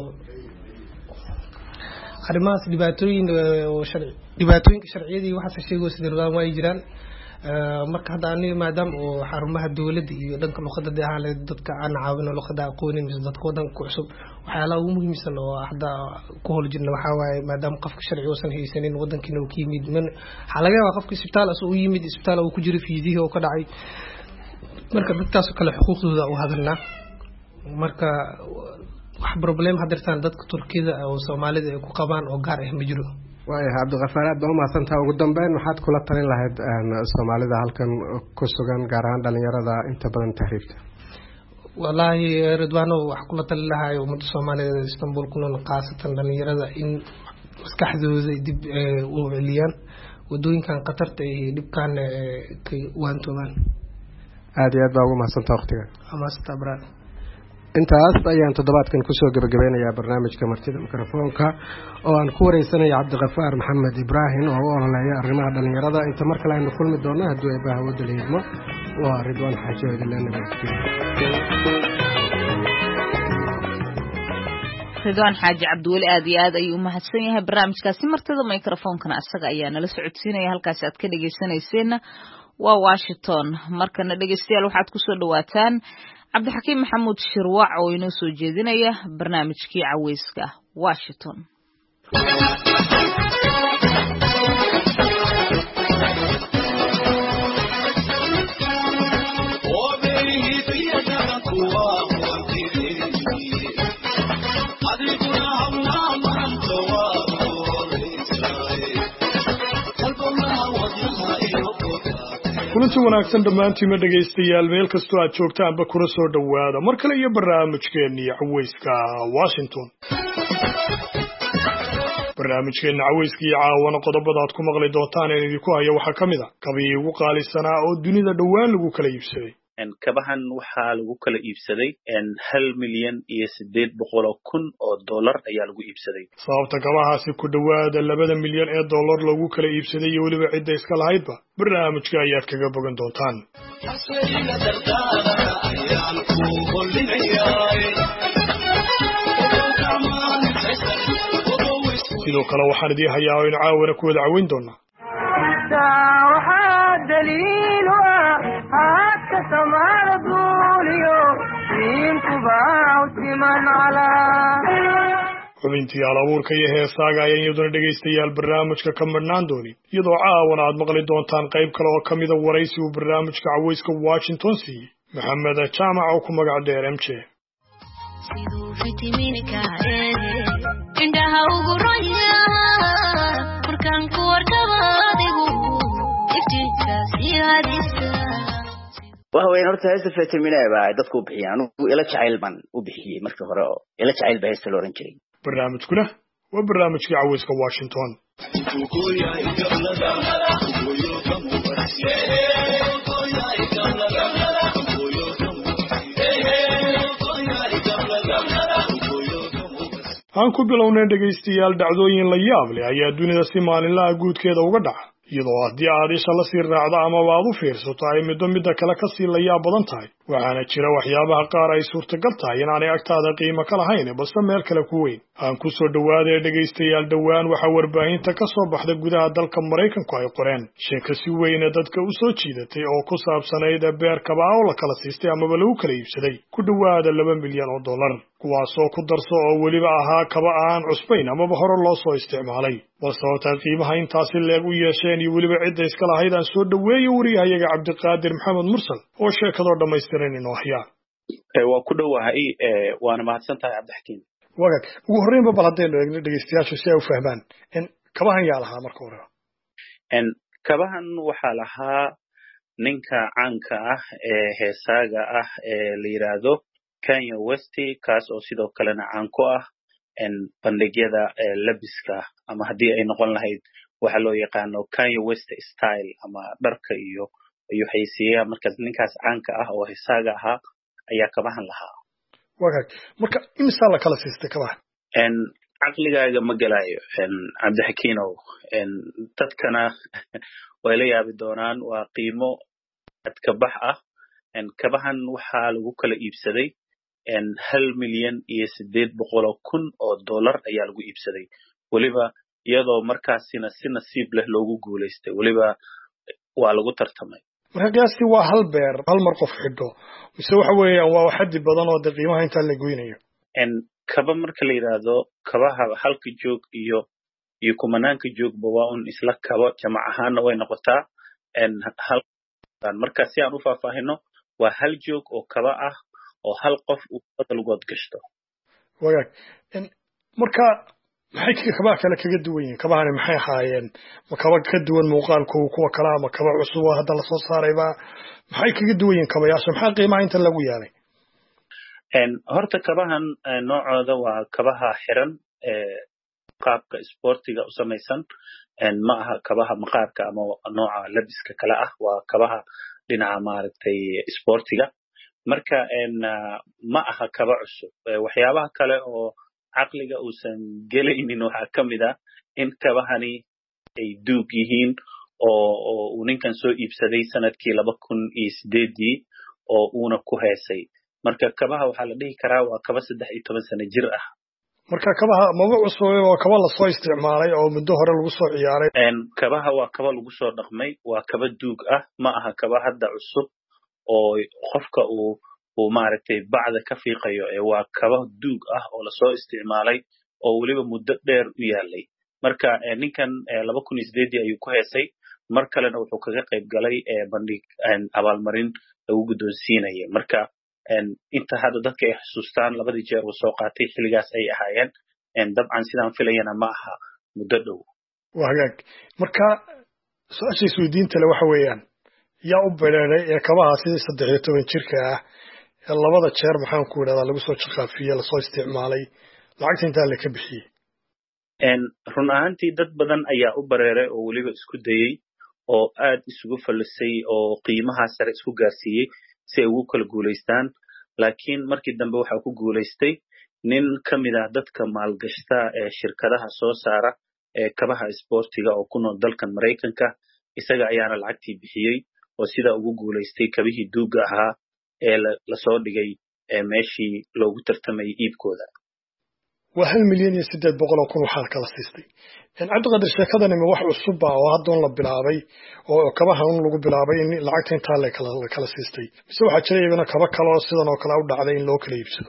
Speaker 13: arrimahaas dhibaatooyin oo sharci dhibaatooyinka sharciyadii waxa sheegay sidoo way jiraan marka hadda aniga maadaama oo xarumaha dawladda iyo dhanka luqadda ah la dadka aan caawino luqadda aqoonin mis dadka wadanka ku cusub waxyaalaha ugu muhiimsan oo hadda ku hol jirna waxa waaye maadaama qofka sharci uusan haysanin wadankiina uu ka yimid man xalaga waa qofka isbitaal asoo u yimid isbitaal uu ku jiro fiidii oo ka dhacay marka dadkaas kale xuquuqdooda u hadalnaa marka wax problem hadirtaan dadka Turkida oo Soomaalida ay ku qabaan oo gaar ah ma jiro
Speaker 12: waayahay Cabdiqafaar aad baa u mahadsantahay ugu dambeyn waxaad kula talin lahayd Soomaalida halkan ku sugan gaar ahaan dhalinyarada inta badan tahriibta
Speaker 13: wallahi Ridwaano wax kula talin lahaay ummadda Soomaaliyeed Istanbul ku nool qaasatan dhalinyarada in maskaxdooda dib u celiyaan wadooyinkan qatarta iyo dhibkan ka waantooban
Speaker 12: aad iyo aad baa ugu mahadsantahay waqtiga
Speaker 13: ama sabran
Speaker 12: intaas ayaan toddobaadkan ku soo gabagabeynayaa barnaamijka martida mikrofoonka oo aan ku wareysanayo Cabdiqafaar Maxamed Ibrahim oo u ololeeya arrimaha dhalinyarada inta mar kale aynu kulmi doono haddii ay baahwada leeyihiin waa Ridwaan Xaaji
Speaker 1: Ridwaan Xaaji Cabdiwali aad iyo aad ayuu mahadsan yahay barnaamijkaasi martida mikrofoonkana asaga ayaa nala socodsiinaya halkaas aad ka dhageysanayseen waa Washington markana dhageystayaal waxaad ku soo dhawaataan Cabdixakiim Maxamuud Shirwac oo inoo soo jeedinaya barnaamijkii caweyska Washington
Speaker 14: kulanti wanaagsan dhammaantiima dhegaystayaal meel kastoo aad joogtaanba kuna soo dhowaada mar kale iyo barnaamijkeennii caweyska Washington barnaamijkeenna caweyska iyo caawana qodobada aad ku maqli doontaan ee idinku haya waxaa ka mid ah kabii ugu qaalisanaa oo dunida dhowaan lagu kala iibsaday
Speaker 15: en kabahan waxaa lagu kala iibsaday en hal milyan iyo sideed boqol oo kun oo dollar ayaa lagu iibsaday
Speaker 14: sababta kabahaasi ku dhawaada labada milyan ee dollar lagu kala iibsaday iyo weliba cidda iska lahaydba barnaamijka ayaad kaga bogan doontaan sidoo kale waxaan idii hayaa oo in caawana ku wada caweyn doonaa xubintii halabuurka iyo heesaaga ayaan iyaduna dhegaystayaal barnaamijka ka madhnaan doonin iyadoo caawana aad maqli doontaan qayb kale oo ka mida waraysi uu barnaamijka cawayska Washington siiyey maxamed jaamac oo ku magac dheer M J
Speaker 16: وهوين horta heesta fitamiinada baa dadku bixiyaan uu ila jacayl ban u bixiyay markii hore oo ila jacayl baa heesta loo oran jiray
Speaker 14: barnaamijkuna waa barnaamijkii cawayska Washington aan ku bilownay dhagaystayaal dhacdooyin la yaab leh ayaa dunida si maalinlaha guudkeeda uga dhaca iyadoo haddii aad isha la sii raacdo amaba aad u fiirsato ay middo midda kale ka sii layaab badan tahay waxaana jira waxyaabaha qaar ay suurtagal tahay inaanay agtaada qiimo ka lahayn balse meel kale ku weyn aan ku soo dhawaadee dhegaystayaal dhowaan waxaa warbaahinta ka soo baxda gudaha dalka Maraykanku ay qoreen sheeko si weyna dadka u soo jiidatay oo ku saabsanayd beer kaba oo la kala siistay amaba lagu kala iibsaday ku dhawaada laba milyan oo dollar kuwaasoo ku darso oo weliba ahaa kaba aan cusbayn amaba hore loo soo isticmaalay balse sababta qiimaha intaasi leeg u yeesheen iyo weliba cidda iska lahayd aan soo dhaweeyo wariyahayaga Cabdiqaadir Maxamed Mursal oo sheekadoo dhammaystiran inoo haya
Speaker 15: waa ku dhawahay waana mahadsantahay Cabdixkiin
Speaker 14: wagaag ugu horreynba bal haddaynu eegno dhegaystayaashu si ay u fahmaan in kabahan yaa lahaa marka hore
Speaker 15: en kabahan waxaa lahaa ninka caanka ah ee heesaaga ah ee la yiraahdo Kanye West kaas oo sidoo kalena caan ku ah en bandhigyada labiska ama hadii ay noqon lahayd waxa loo yaqaano Kanye West style ama dharka iyo iyo haysiya markaas ninkaas caanka ah oo heesaaga ahaa ayaa kabahan lahaa
Speaker 14: wagaag marka imisa la kala siistay kabahan
Speaker 15: en aqligaaga ma galaayo en Cabdixkiinow en dadkana way la yaabi doonaan waa qiimo adka bax ah en kabahan waxaa lagu kala iibsaday en hal milyan iyo sideed boqol oo kun oo dollar ayaa lagu iibsaday waliba iyadoo markaasina si nasiib leh loogu guuleystay waliba waa lagu tartamay
Speaker 14: marka qiyaastii waa hal beer hal mar qof xidho mise waxa weeyaan waa xaddi badan oo qiimaha inta la goynayo
Speaker 15: en kaba marka la yiraahdo kabaha halka joog iyo iyo kumanaanka joogba waa un isla kabo jamac ahaan way noqotaa en hal marka si aan u faahfaahino waa hal joog oo kaba ah oo hal qof uu badalgood gashto
Speaker 14: wagaag in marka maxay kabaha kale kaga duwan yihiin kabahani maxay ahaayeen ma kaba ka duwan muuqaalkooda kuwa kale ama kaba cusub hadda la soo saarayba maxay kaga duwan yihiin kabayaasha maxaa qiimaha inta lagu yeelay
Speaker 15: en horta kabahan noocooda waa kabaha xiran ee qaabka sportiga u samaysan en ma aha kabaha maqaarka ama nooca labiska kale ah waa kabaha dhinaca maaragtay sportiga marka en ma aha kaba cusub waxyaabaha kale oo aqliga uusan gelaynin waxa kamid ah in kabahani ay duug yihiin oo uu ninkan soo iibsaday sanadkii laba kun iyo sideed oo uuna ku heesay marka kabaha waxa la dhihi karaa waa kaba saddex iyo toban sano jir ah
Speaker 14: marka kabaha maba cusub oo kaba la soo isticmaalay oo muddo hore lagu soo ciyaaray
Speaker 15: en kabaha waa kaba lagu soo dhaqmay waa kaba duug ah ma aha kaba hadda cusub oo qofka uu uu maaragtay bacda ka fiiqayo ee waa kaba duug ah oo la soo isticmaalay oo waliba muddo dheer u yaalay marka ninkan laba kun iyo sideed ayuu ku heesay mar kalena wuxuu kaga qayb galay bandhig abaalmarin lagu guddoonsiinayay marka inta hadda dadka ay xusuustaan labadii jeer uu soo qaatay xilligaas ay ahaayeen dabcan sidaan filayana ma aha muddo dhow
Speaker 14: waa hagaag marka su-aasha isweydiinta le waxa weeyaan yaa u bereeray ee kabaha sidii saddex iyo toban jirka ah ee labada jeer maxaan ku idhahdaa lagu soo jaqaafiyey lasoo isticmaalay lacagta intaa la ka bixiyey
Speaker 15: run ahaantii dad badan ayaa u bareeray oo weliba isku dayey oo aad isugu fallisay oo qiimaha sare isku gaarsiiyey si ay ugu kala guulaystaan laakiin markii dambe waxaa ku guulaystay nin ka mid ah dadka maalgashta ee shirkadaha soo saara ee kabaha isboortiga oo ku nool dalkan Mareykanka isaga ayaana lacagtii bixiyey oo sida ugu guulaystay kabihii duuga ahaa ee la soo dhigay ee meeshii loogu tartamay iibkooda
Speaker 14: waa hal milyan iyo siddeed boqol oo kun waxaa kala siistay cabdiqaadir sheekadani ma wax cusub ah oo hadda la bilaabay oo kabahan lagu bilaabay in lacagta inta la kala kala siistay mise waxaa jira iyagana kaba kale oo sidan oo kale u dhacday in loo kala iibsado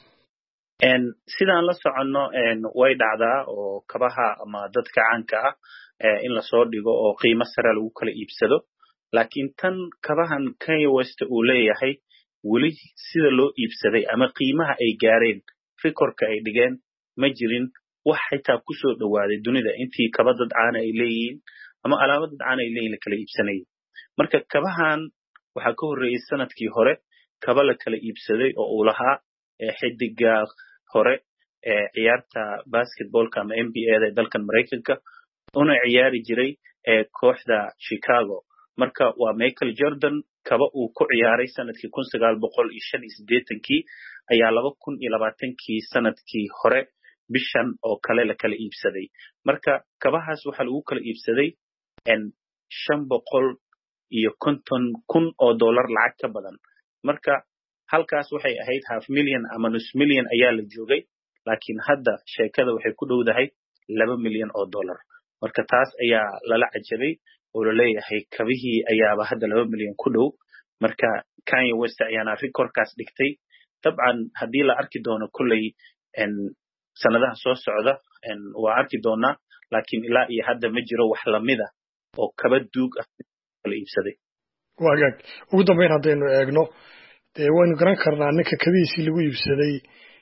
Speaker 15: en sidaan la soconno en way dhacdaa oo kabaha ama dadka caanka ah in la soo dhigo oo qiimo sare lagu kala iibsado laakiin tan kabahan Kanye West uu leeyahay weli sida loo iibsaday ama qiimaha ay gaareen rekorka ay dhigeen ma jirin wax xitaa ku soo dhawaaday dunida intii kaba dad caan ay leeyihiin ama alaabo dad caan ay leeyihiin la kala iibsanay marka kabahan waxaa ka horreeyay sanadkii hore kaba la kala iibsaday oo uu lahaa xidiga hore ee ciyaarta basketballka ama N B A da dalkan Mareykanka una ciyaari jiray ee kooxda Chicago marka waa Michael Jordan kaba uu ku ciyaaray sanadkii kun sagaal boqol iyo shan iyo siddeetan kii ayaa laba kun iyo labaatan kii sanadkii hore bishan oo kale la kala iibsaday marka kabahaas waxa lagu kala iibsaday en shan boqol iyo konton kun oo dollar lacag ka badan marka halkaas waxay ahayd half million ama nus million ayaa la joogay laakiin hadda sheekada waxay ku dhowdahay laba milyan oo dollar marka taas ayaa lala cajabay oo la leeyahay kabihii ayaaba hadda laba milyan ku dhow marka Kanye West ayaana rekorkaas dhigtay dabcan haddii la arki doono kulley en sanadaha soo socda en waa arki doonaa laakiin ilaa iyo hadda ma jiro wax lamida oo kaba duug ah la iibsaday
Speaker 14: waagaag ugu dambeyn haddaynu eegno dee waynu garan karnaa ninka kabihiisii lagu iibsaday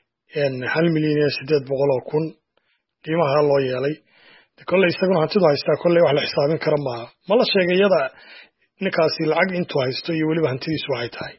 Speaker 14: en hal milyan iyo siddeed boqol oo kun qiimaha loo yeelay kolley isaguna hantidu haystaa kolley wax la xisaabin kara maaha ma la sheegay iyada ninkaasi lacag intuu haysto iyo weliba hantidiisu waxay tahay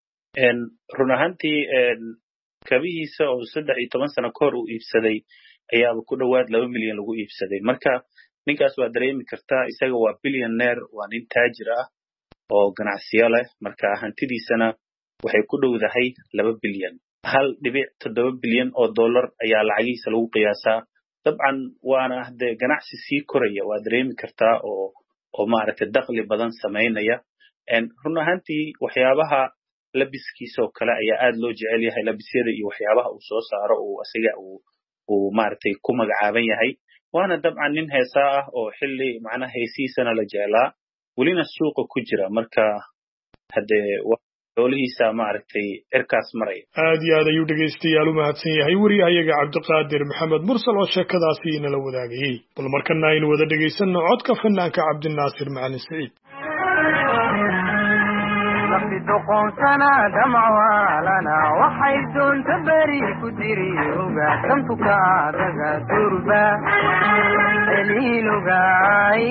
Speaker 15: en run ahaantii en kabihiisa oo saddex iyo toban sano kahor uu iibsaday ayaaba ku dhowaad laba milyan lagu iibsaday marka ninkaas waa dareemi kartaa isaga waa billionaire waa nin taajir ah oo ganacsiyo leh marka hantidiisana waxay ku dhowdahay laba bilyan hal dhibic toddoba bilyan oo dollar ayaa lacagihiisa lagu qiyaasaa dabcan waana hadee ganacsi sii koraya waa dareemi kartaa oo oo maaragtay dakhli badan samaynaya en run ahaantii waxyaabaha labiskiisa oo kale ayaa aad loo jecel yahay labisyada iyo waxyaabaha uu soo saaro uu asiga uu uu maaragtay ku magacaaban yahay waana dabcan nin heesaa ah oo xilli macnaha heesiisana la jecelaa welina suuqa ku jira marka hadee xoolihiisa maaragtay cirkaas maraya
Speaker 14: aad iyo aad ayuu dhegaystayaal u mahadsan yahay wariyahayaga cabdiqaadir maxamed mursal oo sheekadaasi inala wadaagayey bal markana aynu wada dhegaysanno codka fanaanka cabdinaasir macalin saciid
Speaker 17: doqonsana damcwaalana waxay doonta beri ku diri ogaasantuka adaga durba daliilugaay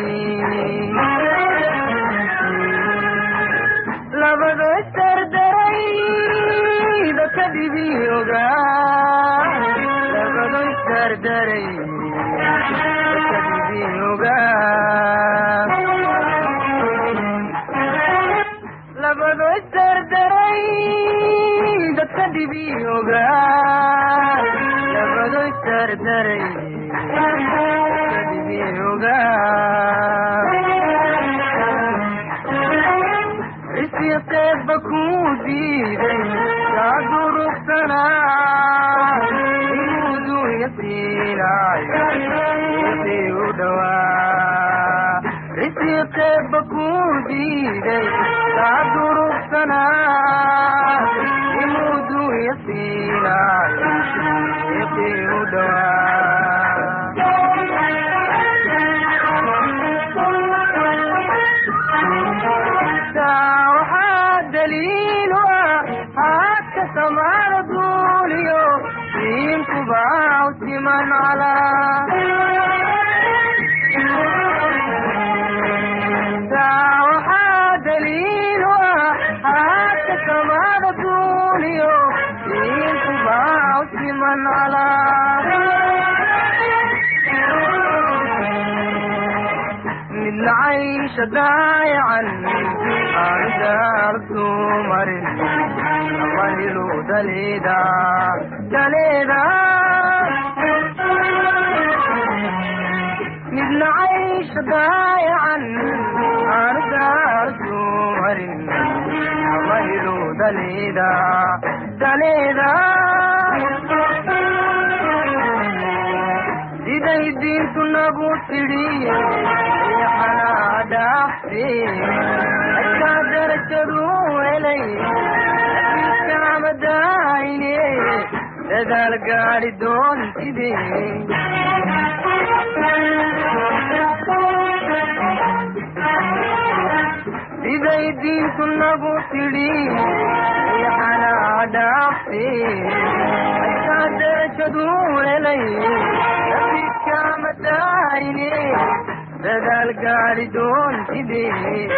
Speaker 17: labado istardaray dadka dhibioga labado istardaray dadka dhibioga labado istardaray dadka dhibioga labado istardaray dadka dhibioga risiqeedba kuu diiday kaa durugsanaa inuu dunya siinaayo wixii u dhowaa risiqeedba kuu diiday kaa durugsanaa inuu dunya siinaayo wixii u dhowaa سمار دوليو سينكو باو سيمن على ساوحا دليل حتى سمار دوليو سينكو باو سيمن على من عين عيش ضايعا أرجعت مرن أميلو دليدا دليدا مثل عيش ضايعا أرجعت مرن أميلو دليدا دليدا إذا دينت نبوتي يا داحتي أكادر تدعو إلي كام دايني لذا القاري دون تدي إذا دينت نبوتي يا داحتي أكادر تدعو إلي مدايني لذا القاري دون تدي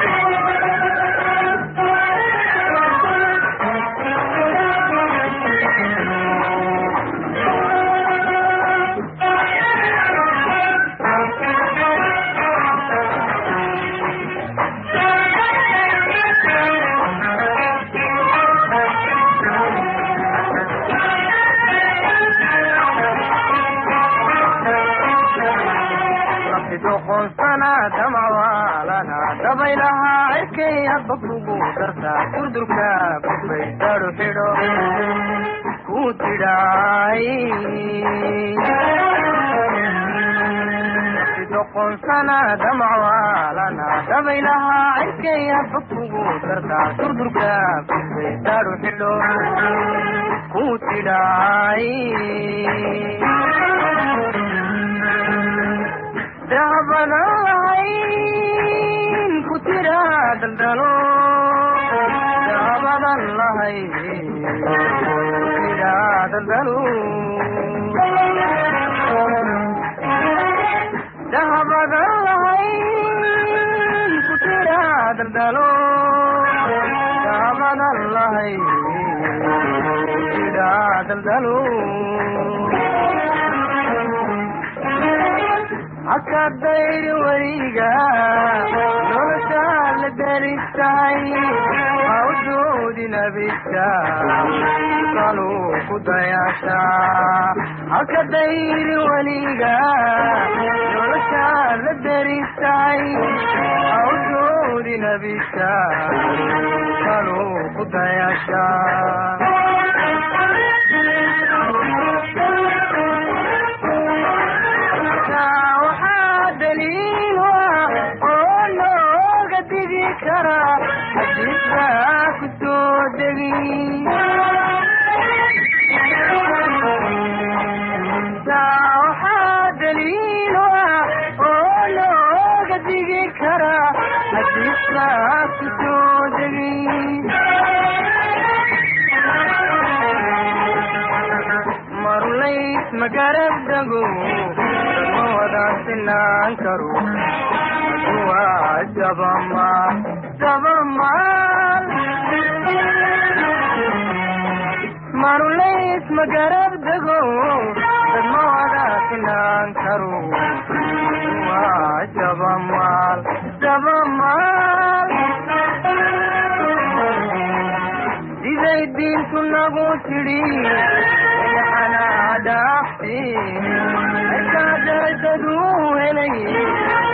Speaker 17: دخول سنة دمعة لنا دبيلها عركي أبقبو درسا تردركا بيدارو حيرو كوتداي دخول سنة دمعة لنا دبيلها عركي أبقبو درسا تردركا بيدارو حيرو كوتداي ذهبنا العين كتيرا دلدلو ذهبنا العين كتيرا دلدلو ذهبنا العين كتيرا دلدلو ذهبنا العين كتيرا دلدلو أكدر وريقا نرسال درستاي موجود نبيتا قالوا قدياشا أكدر وريقا نرسال درستاي موجود نبيتا قالوا قدياشا كرا حديثك تودني ساوحة دليلها أولو قديك كرا حديثك تودني مرليت مقرب دقو موضع سنان كرو جبما جبما مرليس مقرب دقو الموضع كنان كرو جبما جبما إذا الدين سنبو تري أنا داحتي أكاد تدعو إلي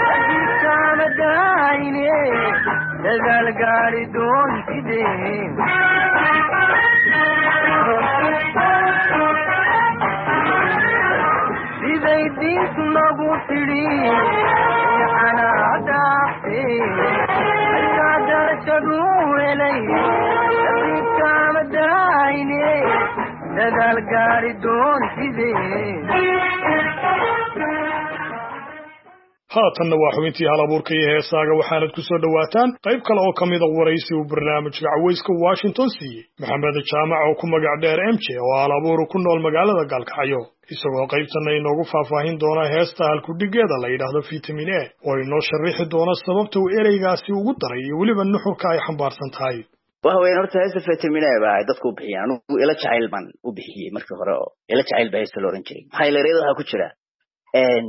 Speaker 17: مدايني لذا القاري دون تدي إذا يديك نبوتري أنا داحتي أكادر تدعو إلي لذيك مدايني لذا القاري دون تدي
Speaker 14: haatanna waa xubintii halabuurka iyo heesaaga waxaanad ku soo dhowaataan qayb kale oo ka mida waraysi uu barnaamijka cawayska washington siiyey maxamed jaamac oo ku magac dheer m j oo halabuuru ku nool magaalada gaalkacyo isagoo qaybtanna inoogu faahfaahin doona heesta halkudhigeeda la yidhaahdo vitamin a oo inoo sharrixi doona sababta uu ereygaasi ugu daray iyo weliba nuxurka ay xambaarsan tahay
Speaker 16: waxa weeyaan horta heesta vitamin a baa dadku u bixiyaan anigu ila jacayl baan u bixiyey markii hore oo ila jacayl baa heesta la oran jiray maxaa ila reedo waxa ku jira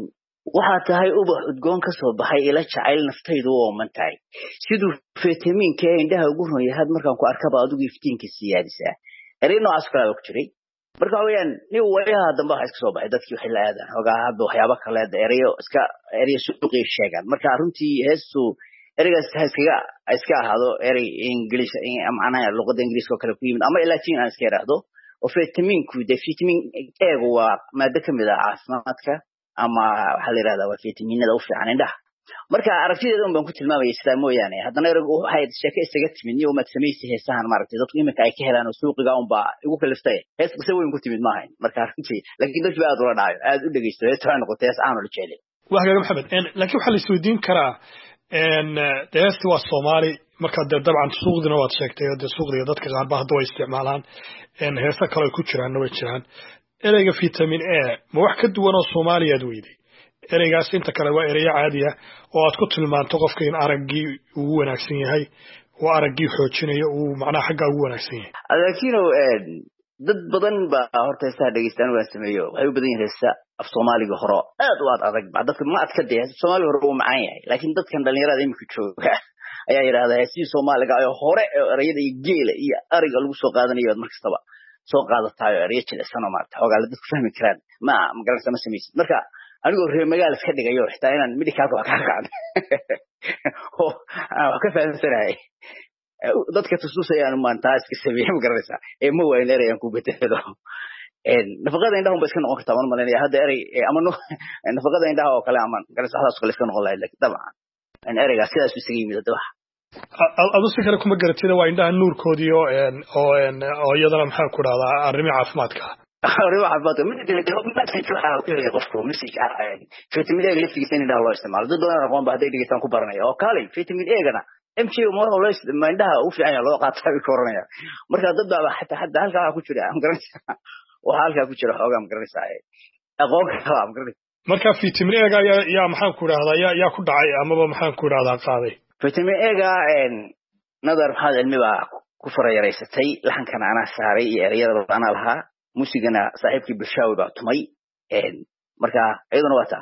Speaker 16: waxaa tahay ubax udgoon ka soo baxay ila jacayl naftaydu oo mantahay siduu fitamiinka indhaha ugu ron yahay markaan ku arkaba adigu iftiinka siyaadisaa eray noocaas kale oo ku jiray marka weeyaan ni wayaha dambe waxa iska soo baxay dadkii waxay la aadaan hogaa hadda waxyaabo kale erayo iska erayo suuqi sheegan marka runtii heestu eraygaas iskaga iska ahaado eray English ama ana luqada Ingiriiska kale ku yimid ama Latin aan iska yiraahdo oo fitamiinku de fitamiin A waa maada kamid ah caafimaadka ama waxa la yiraahdaa waa fitamiinada u fiican indhaha marka aragtideeda baan ku tilmaamay sida mooyaane haddana eragu waxay sheeko isaga timid iyo mad sameeyay heesahan maaragtay dadku iminka ay ka helaan suuqiga un baa igu kaliftay hees qisa weyn ku timid maahayn marka runtii laakiin dadku aad u dhacay aad u dhageysto heesaha noqotay hees aan u jecelay
Speaker 14: waxaa maxamed en laakiin waxa la isweydiin karaa en heestu waa Soomaali marka dabcan suuqdina waad sheegtay oo suuqdiga dadka qaar baa hadda way isticmaalaan en heesa kale ku jiraan way jiraan erayga vitamin A ma wax ka duwan oo Soomaaliyeed weeyday eraygaas inta kale waa eray caadi ah oo aad ku tilmaanto qofka in araggii uu wanaagsan yahay oo araggii xoojinayo uu macnaha xagga ugu wanaagsan yahay
Speaker 16: laakiin dad badan baa horta heesaha dhageystaan waan sameeyo waxay u badan yihiin heesa af Soomaaliga hore aad u adag baa dadka ma adka deeyo Soomaaliga hore uu macaan yahay laakiin dadkan dhalinyarada imika jooga ayaa yiraahdaa heesii Soomaaliga ay hore erayada iyo geela iyo ariga lagu soo qaadanayo markastaba soo qaadatayo eray jilicsan oo maarta hogaal dadku fahmi karaan ma magaranaysa ma sameeyay marka anigoo reer magaal iska dhigayo xitaa inaan midikaalka wax ka qaado oo wax ka fahamsanahay dadka tususayaan maanta iska sameeyay magaranaysa ee ma weyn erayaan ku bedelo een nafaqada indhaha ba iska noqon kartaa ma maleynaya hadda eray ama nafaqada indhaha oo kale ama magaranaysa waxaas kale iska noqon lahayd laakiin dabcan in erayga sidaas u isaga yimid dadka
Speaker 14: adu si kale kuma garatida waa indhaha nuurkoodii oo een oo een oo iyadana maxaa ku dhahdaa arrimo caafimaadka
Speaker 16: arrimo caafimaadka mid kale ma tii waxa uu leeyahay qofku message ah vitamin A liftigiisa indhaha loo isticmaalo dad badan aqoon baa haday dhigitaan ku baranaya oo kale vitamin A gana M K ma loo isticmaalo indhaha u fiican loo qaataa ka koranaya marka dad baa xataa hadda halka ku jira am garanaysaa oo halka ku jira xogaa am garanaysaa aqoon kala am garanaysaa
Speaker 14: marka vitamin A ga yaa maxaan ku dhahdaa yaa yaa ku dhacay ama maxaan ku dhahdaa qaaday
Speaker 16: vitamin A ga een nadar hada cilmi baa ku farayareysatay lahankana ana saaray iyo erayada ana lahaa muusigana saaxiibkii Bashaawi baa tumay een marka ayaduna waa taa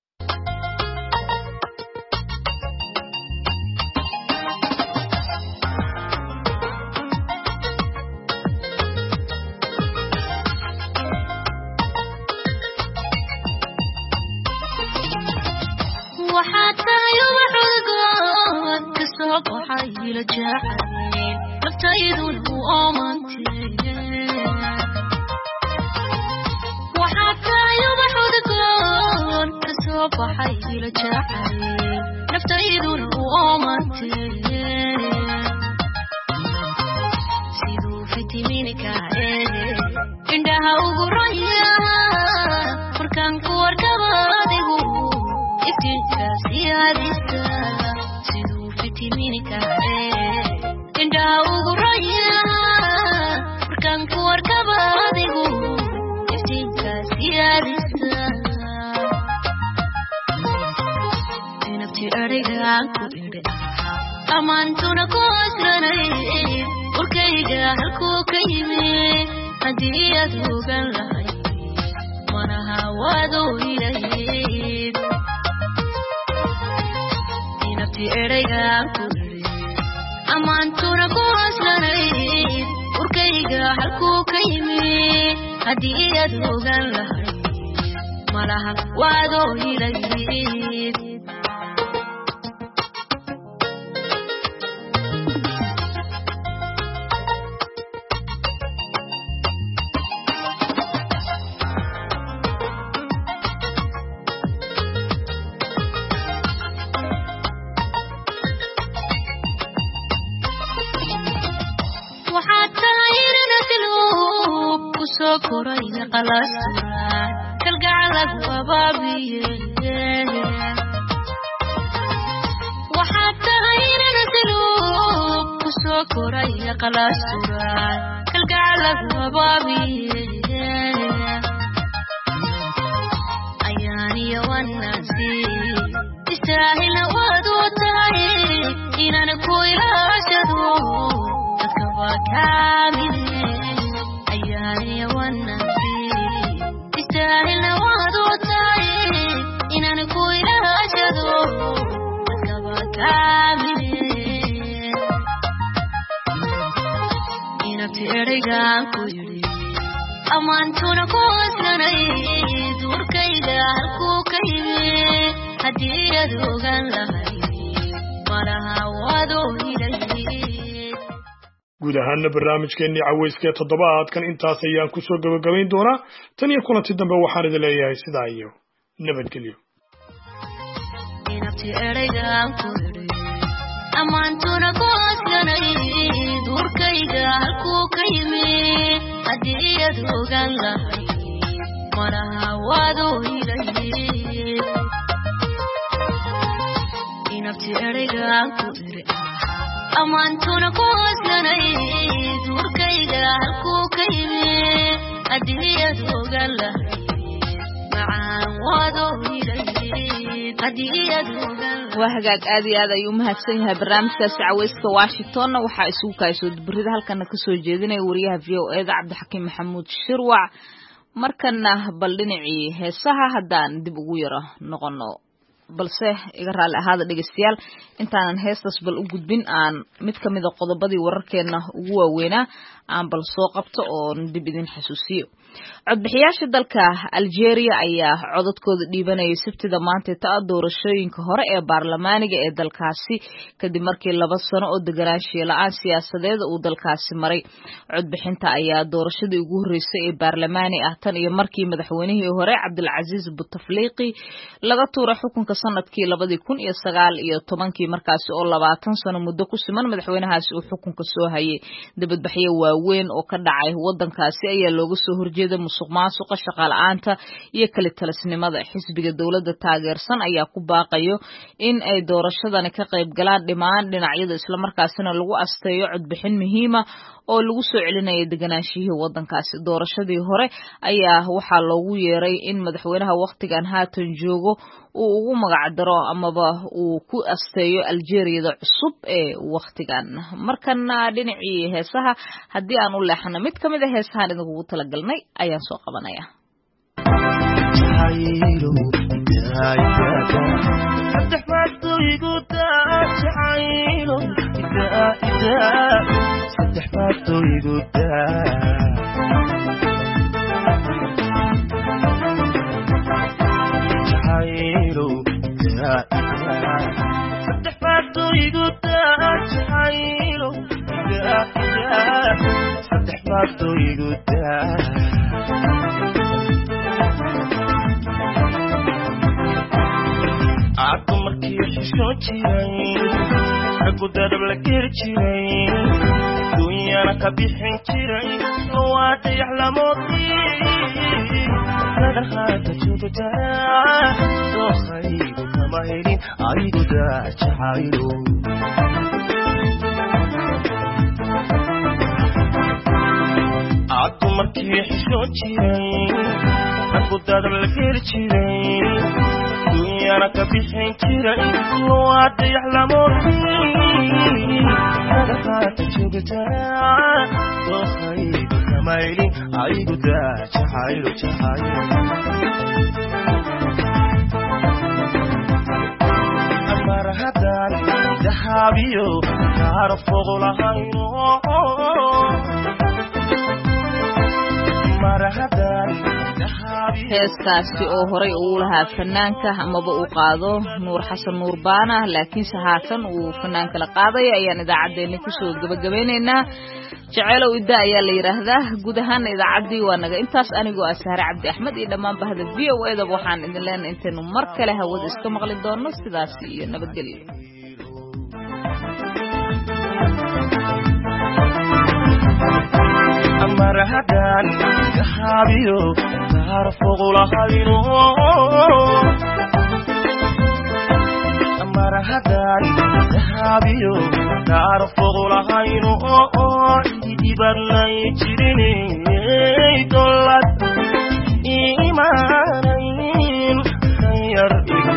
Speaker 18: waxay la jacayl naftaydu u oomantay waxa tayo waxudgoon kasoo baxay la jacayl naftaydu u oomantay siduu fitamiinka indhaha ugu raya markaan ku warkaba adigu iftiinka siyaadista vitaminka indhaha ugu raya markaan ku warkaba adigu iftiinka siyaadista nafti eraygaan ku idhi amaantuna ku asranay warkayga halkuu ka yimi haddii aad ogaan lahay manaha waadoo ilayd eraygaan ku idhi amaantuna ku aslanay urkayga halkuu ka yimi haddii aad ogaan lahay malaha waadoo ilayd koraya qalasna kalgacalad wababiye waxa taayna naslu kusoo koraya qalasna kalgacalad wababiye ayani wanasi istahila wadutay inana ku ilaashado dadka kaamil ayani wanasi istahila wadutay inana ku ereygaan ku yidhi ammaantuna ku hoslanay duurkayga halkuu ka yimi haddii aad ogaan lahayd malaha waad oohilayd
Speaker 14: guud ahaana barnaamijkeennii cawayskee toddobaadkan intaas ayaan ku soo gabagabayn doonaa tan iyo kulanti dambe waxaan idin leeyahay sidaa iyo nabadgelyo
Speaker 18: inabti ereygaan ku yidhi ammaantuna ku hoslanay duurkayga halkuu ka yimi haddii aad ogaan lahayd malaha waad oohilayd inabti ereygaan ku yidhi ammaantuna ku hoslanay duurkayga halkuu ka yimi haddii aad ogaan lahayd macaan waad oohilayd haddii aad ogaan
Speaker 1: waa hagaag aad iyo aad ayuu umahadsan yahay barnaamijkaasi cawayska washingtonna waxaa isugu kaasoo duburida halkana kasoo jeedinaya wariyaha v o eda cabdixakiim maxamuud shirwac markana bal dhinacii heesaha haddaan dib ugu yaro noqono balse iga raalli ahaada dhegeystayaal intaanan heestaas bal u gudbin aan mid ka mida qodobadii wararkeena ugu waaweynaa aan bal soo qabto oo dib idin xasuusiyo codbixiyaasha dalka Algeria ayaa codadkooda dhiibanayay sabtida maanta ta doorashooyinka hore ee baarlamaaniga ee dalkaasi kadib markii laba sano oo deganaanshiye la'aan siyaasadeed uu dalkaasi maray codbixinta ayaa doorashadii ugu horeysay ee baarlamaani ah tan iyo markii madaxweynihii hore Cabdulcaziz Bouteflika laga tuuray xukunka sanadkii labada kun iyo sagaal iyo tobankii markaasi oo labaatan sano muddo ku siman madaxweynahaasi uu xukunka soo hayay dibadbaxyo waaweyn oo ka dhacay wadankaasi ayaa looga soo horjeeday musuqmaasuqa shaqaalaanta iyo kala talisnimada xisbiga dawladda taageersan ayaa ku baaqayo in ay doorashadani ka qayb galaan dhimaan dhinacyada isla markaasina lagu asteeyo codbixin muhiima oo lagu soo celinaya deganaanshihi wadankaasi doorashadii hore ayaa waxaa loogu yeeray in madaxweynaha waqtigan haatan joogo uu ugu magac daro amaba uu ku asteeyo Algeria cusub ee waqtigan markana dhinacii heesaha haddii aan u leexano mid kamid ah heesahan idinku talagalnay ayaan soo qabanaya
Speaker 19: عدو مركي حشو جيرين حقو دادب لكير جيرين دنيانا كبيحين جيرين ووادي يحلموتي لدخات جودو جاء دوخيبو كماهيرين عيدو دا جحايلو عدو مركي حشو جيرين حقو دادب لكير جيرين أنا كبيحين كيرين وعد يحلموني لدخات جوجتا وخيب كمايلي عيدو دا جحايلو جحايلو أمار هدان دحابيو تعرف غلهاينو أمار هدان
Speaker 1: heeskaasi oo horay uu lahaa fanaanka amaba uu qaado Nuur Xasan Nuur Baana laakiin sahaatan uu fanaanka la qaaday ayaan idaacadeena ku soo gabagabaynaynaa jacaylow ida ayaa la yiraahdaa guud ahaan idaacadii waa naga intaas anigoo ah Sahar Cabdi Axmed iyo dhamaan bahda V O A da waxaan idin leenahay intaanu mar kale hawada iska maqli doono sidaas iyo nabadgelyo
Speaker 19: أمر هدان كحابيو تعرف غلهاينو أمر هدان كحابيو تعرف غلهاينو إيدي برنا يجريني دولت إيمانين خير